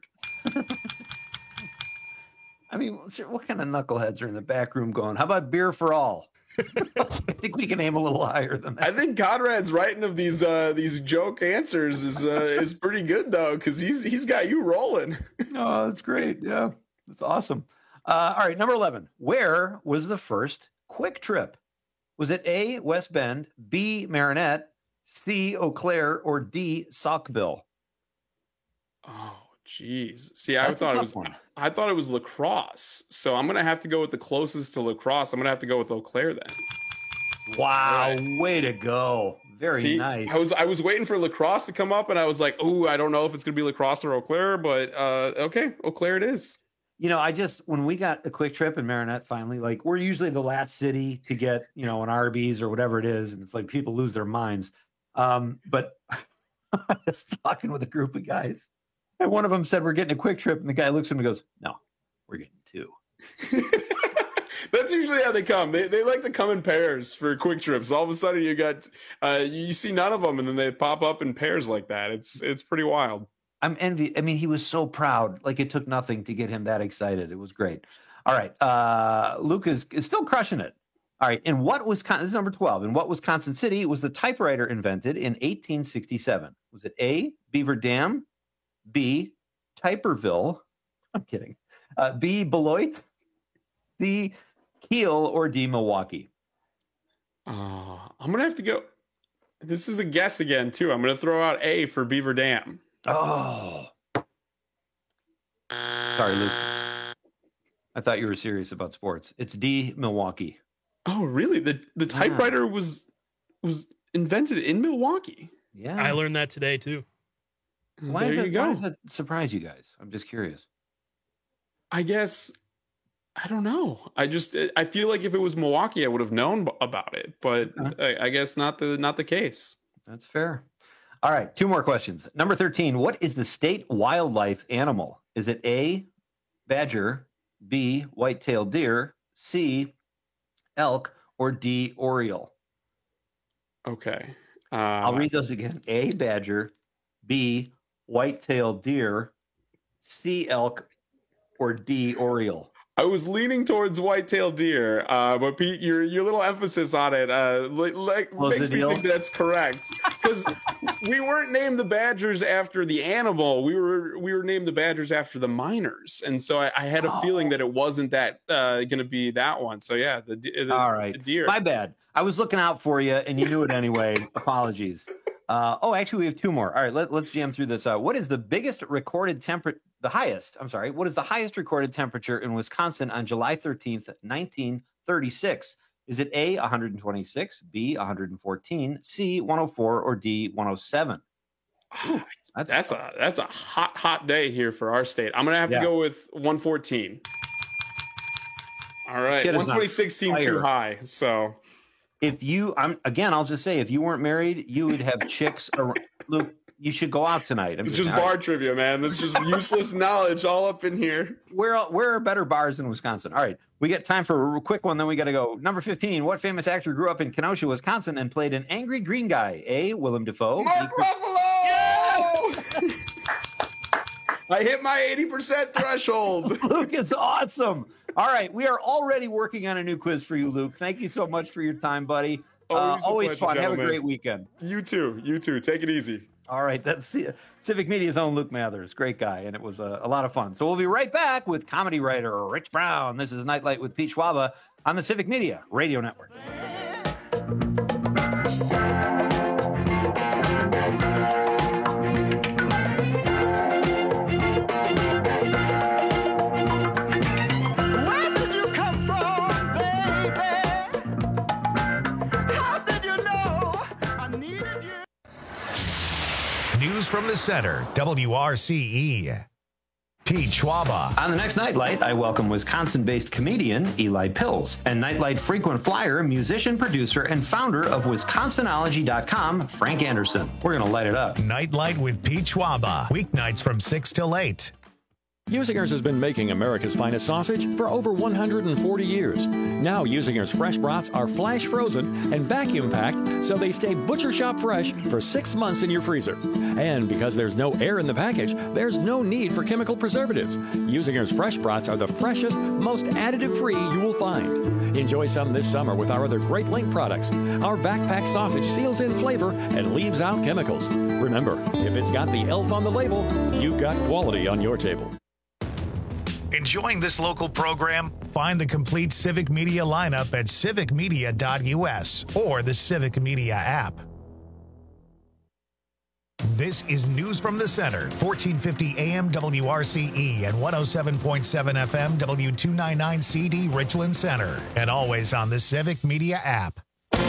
I mean, what kind of knuckleheads are in the back room going, how about beer for all? I think we can aim a little higher than that. I think Conrad's writing of these joke answers is pretty good though, because he's got you rolling. Oh, that's great. Yeah, that's awesome. All right, number 11. Where was the first Quick Trip? Was it A, West Bend, B, Marinette, C, Eau Claire, or D, Saukville? Oh, geez. See, I thought it was La Crosse. So I'm gonna have to go with the closest to La Crosse. I'm gonna have to go with Eau Claire then. Wow, way to go. Very nice. I was waiting for La Crosse to come up, and I was like, oh, I don't know if it's gonna be La Crosse or Eau Claire, but okay, Eau Claire it is. You know, when we got a Quick Trip in Marinette finally, like we're usually the last city to get, an Arby's or whatever it is. And it's like people lose their minds. But I was talking with a group of guys and one of them said, we're getting a Quick Trip. And the guy looks at him and goes, no, we're getting 2. That's usually how they come. They like to come in pairs for Quick Trips. All of a sudden you got, you see none of them and then they pop up in pairs like that. It's pretty wild. I'm envious. I mean, he was so proud. Like it took nothing to get him that excited. It was great. All right. Luke is still crushing it. All right. This is number 12. In what Wisconsin city was the typewriter invented in 1867? Was it A, Beaver Dam, B, Typerville? I'm kidding. B, Beloit, C, Kiel, or D, Milwaukee? I'm going to have to go. This is a guess again, too. I'm going to throw out A for Beaver Dam. Oh. Sorry, Luke. I thought you were serious about sports. It's D, Milwaukee. Oh, really? The typewriter was invented in Milwaukee. Yeah. I learned that today, too. Why does that surprise you guys? I'm just curious. I guess, I don't know. I feel like if it was Milwaukee, I would have known about it, but I guess not the case. That's fair. All right, 2 more questions. Number 13, what is the state wildlife animal? Is it A, badger, B, white-tailed deer, C, elk, or D, oriole? Okay. I'll read those again. A, badger, B, white-tailed deer, C, elk, or D, oriole. I was leaning towards white-tailed deer, but Pete, your little emphasis on it makes me think that's correct. Because we weren't named the Badgers after the animal; we were named the Badgers after the miners, and so I had a feeling that it wasn't that going to be that one. So yeah, all right, the deer. My bad. I was looking out for you, and you knew it anyway. Apologies. Actually, we have 2 more. All right, let's jam through this. What is the biggest recorded temperature? What is the highest recorded temperature in Wisconsin on July 13th, 1936? Is it A, 126, B, 114, C, 104, or D, 107? Ooh, that's a hot day here for our state. I'm gonna have to go with 114. All right, 126 seemed too high. So I'll just say, if you weren't married, you would have chicks around. Luke, you should go out tonight. It's just bar trivia, man. That's just useless knowledge all up in here. Where are better bars in Wisconsin? All right, we got time for a quick one, then we got to go. Number 15, what famous actor grew up in Kenosha, Wisconsin, and played an angry green guy? A, Willem Dafoe. Mark Ruffalo! Yeah! I hit my 80% threshold. Luke is awesome. All right, we are already working on a new quiz for you, Luke. Thank you so much for your time, buddy. Always pleasure, fun. gentlemen. Have a great weekend. You too. Take it easy. All right, that's Civic Media's own Luke Mathers. Great guy, and it was a lot of fun. So we'll be right back with comedy writer Rich Brown. This is Nightlight with Pete Schwaba on the Civic Media Radio Network. News from the center, WRCE. Pete Schwaba. On the next Nightlight, I welcome Wisconsin-based comedian Eli Pills and Nightlight frequent flyer, musician, producer, and founder of Wisconsinology.com, Frank Anderson. We're going to light it up. Nightlight with Pete Schwaba. Weeknights from 6 till 8. Usinger's has been making America's finest sausage for over 140 years. Now Usinger's fresh brats are flash frozen and vacuum packed so they stay butcher shop fresh for 6 months in your freezer. And because there's no air in the package, there's no need for chemical preservatives. Usinger's fresh brats are the freshest, most additive-free you will find. Enjoy some this summer with our other great Link products. Our backpack sausage seals in flavor and leaves out chemicals. Remember, if it's got the elf on the label, you've got quality on your table. Enjoying this local program? Find the complete Civic Media lineup at civicmedia.us or the Civic Media app. This is News from the Center, 1450 AM WRCE and 107.7 FM W299CD Richland Center, and always on the Civic Media app.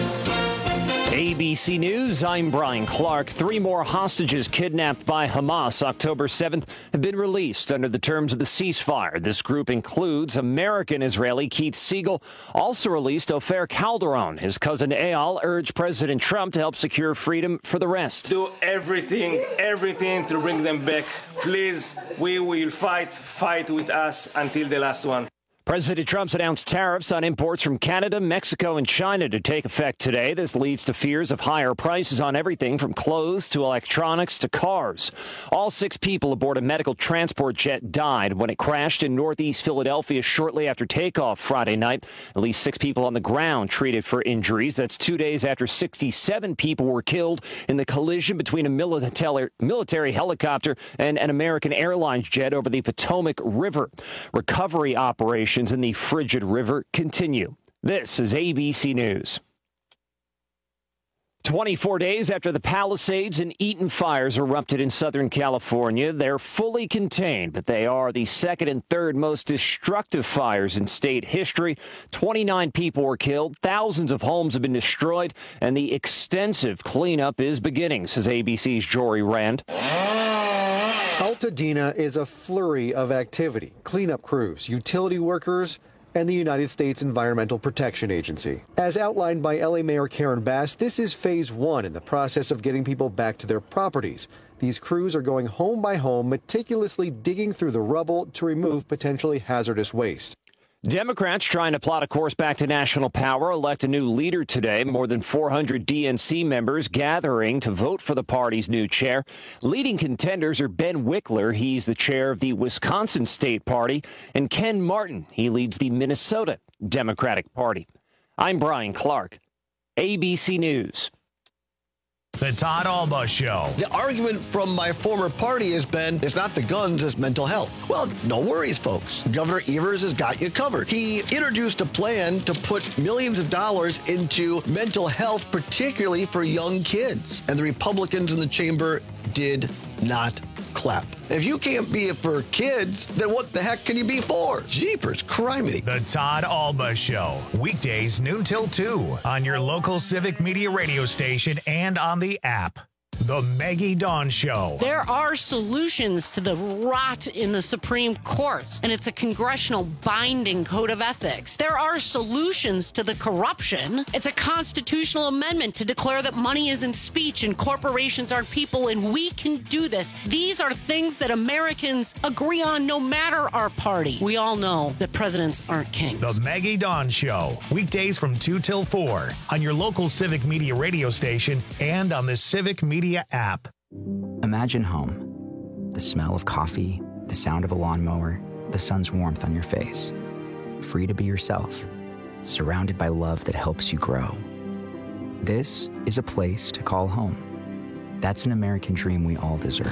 ABC News, I'm Brian Clark. 3 more hostages kidnapped by Hamas October 7th have been released under the terms of the ceasefire. This group includes American-Israeli Keith Siegel. Also released Ofer Calderon. His cousin Eyal urged President Trump to help secure freedom for the rest. Do everything to bring them back. Please, we will fight with us until the last one. President Trump's announced tariffs on imports from Canada, Mexico, and China to take effect today. This leads to fears of higher prices on everything from clothes to electronics to cars. All 6 people aboard a medical transport jet died when it crashed in northeast Philadelphia shortly after takeoff Friday night. At least 6 people on the ground treated for injuries. That's 2 days after 67 people were killed in the collision between a military helicopter and an American Airlines jet over the Potomac River. Recovery operations in the frigid river continue. This is ABC News. 24 days after the Palisades and Eaton fires erupted in Southern California, they're fully contained, but they are the second and third most destructive fires in state history. 29 people were killed, thousands of homes have been destroyed, and the extensive cleanup is beginning, says ABC's Jory Rand. Altadena is a flurry of activity. Cleanup crews, utility workers, and the United States Environmental Protection Agency. As outlined by LA Mayor Karen Bass, this is phase 1 in the process of getting people back to their properties. These crews are going home by home, meticulously digging through the rubble to remove potentially hazardous waste. Democrats trying to plot a course back to national power elect a new leader today. More than 400 DNC members gathering to vote for the party's new chair. Leading contenders are Ben Wickler. He's the chair of the Wisconsin State Party, and Ken Martin. He leads the Minnesota Democratic Party. I'm Brian Clark, ABC News. The Todd Alba Show. The argument from my former party has been, it's not the guns, it's mental health. Well, no worries, folks. Governor Evers has got you covered. He introduced a plan to put millions of dollars into mental health, particularly for young kids. And the Republicans in the chamber did not clap. If you can't be it for kids, then what the heck can you be for? Jeepers, criminy. The Todd Alba Show. Weekdays noon till 2 on your local Civic Media radio station and on the app. The Maggie Dawn Show. There are solutions to the rot in the Supreme Court, and it's a congressional binding code of ethics. There are solutions to the corruption. It's a constitutional amendment to declare that money isn't speech and corporations aren't people, and we can do this. These are things that Americans agree on no matter our party. We all know that presidents aren't kings. The Maggie Dawn Show. Weekdays from 2 till 4 on your local Civic Media radio station and on the Civic Media app. Imagine home. The smell of coffee, the sound of a lawnmower, the sun's warmth on your face. Free to be yourself, surrounded by love that helps you grow. This is a place to call home. That's an American dream we all deserve.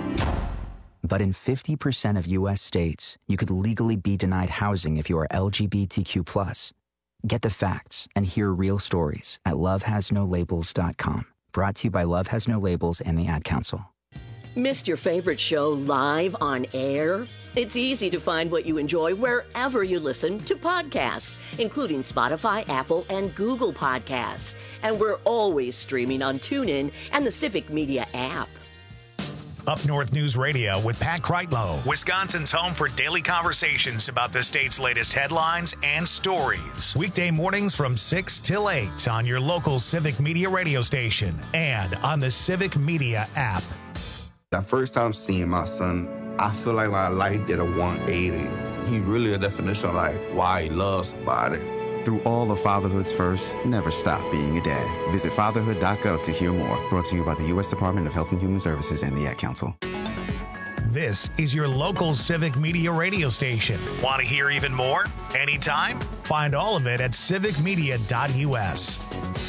But in 50% of U.S. states, you could legally be denied housing if you are LGBTQ+. Get the facts and hear real stories at lovehasnolabels.com. Brought to you by Love Has No Labels and the Ad Council. Missed your favorite show live on air? It's easy to find what you enjoy wherever you listen to podcasts, including Spotify, Apple, and Google Podcasts. And we're always streaming on TuneIn and the Civic Media app. Up North News Radio with Pat Kreitlow, Wisconsin's home for daily conversations about the state's latest headlines and stories. Weekday mornings from 6 till 8 on your local Civic Media radio station and on the Civic Media app. The first time seeing my son, I feel like my life did a 180. He really a definition of like why he loves somebody. Through all of fatherhood's first, never stop being a dad. Visit fatherhood.gov to hear more. Brought to you by the U.S. Department of Health and Human Services and the Ad Council. This is your local Civic Media radio station. Want to hear even more? Anytime? Find all of it at civicmedia.us.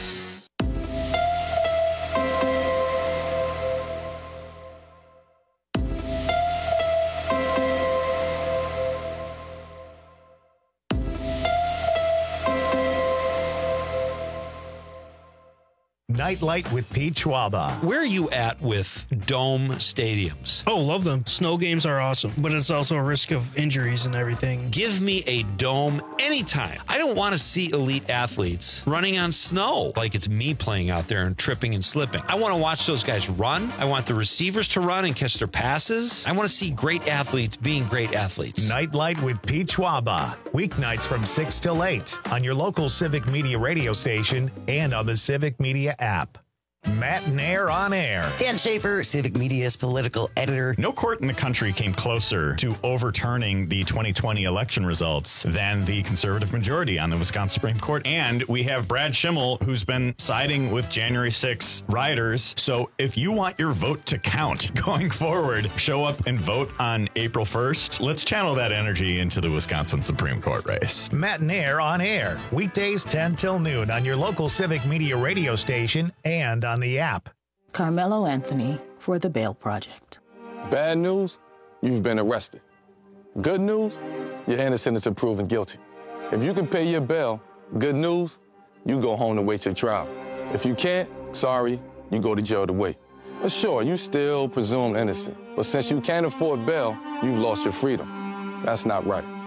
Nightlight with Pete Schwaba. Where are you at with dome stadiums? Oh, love them. Snow games are awesome, but it's also a risk of injuries and everything. Give me a dome anytime. I don't want to see elite athletes running on snow like it's me playing out there and tripping and slipping. I want to watch those guys run. I want the receivers to run and catch their passes. I want to see great athletes being great athletes. Nightlight with Pete Schwaba. Weeknights from 6 till 8 on your local Civic Media radio station and on the Civic Media app. Matt Nair on air. Dan Schaefer, Civic Media's political editor. No court in the country came closer to overturning the 2020 election results than the conservative majority on the Wisconsin Supreme Court. And we have Brad Schimmel, who's been siding with January 6 rioters. So if you want your vote to count going forward, show up and vote on April 1st. Let's channel that energy into the Wisconsin Supreme Court race. Matt Nair on air. Weekdays 10 till noon on your local Civic Media radio station and on the app. Carmelo Anthony for the Bail Project. Bad news, you've been arrested. Good news, you're innocent until proven guilty. If you can pay your bail, good news, you go home to wait your trial. If you can't, sorry, you go to jail to wait. But sure, you still presumed innocent. But since you can't afford bail, you've lost your freedom. That's not right.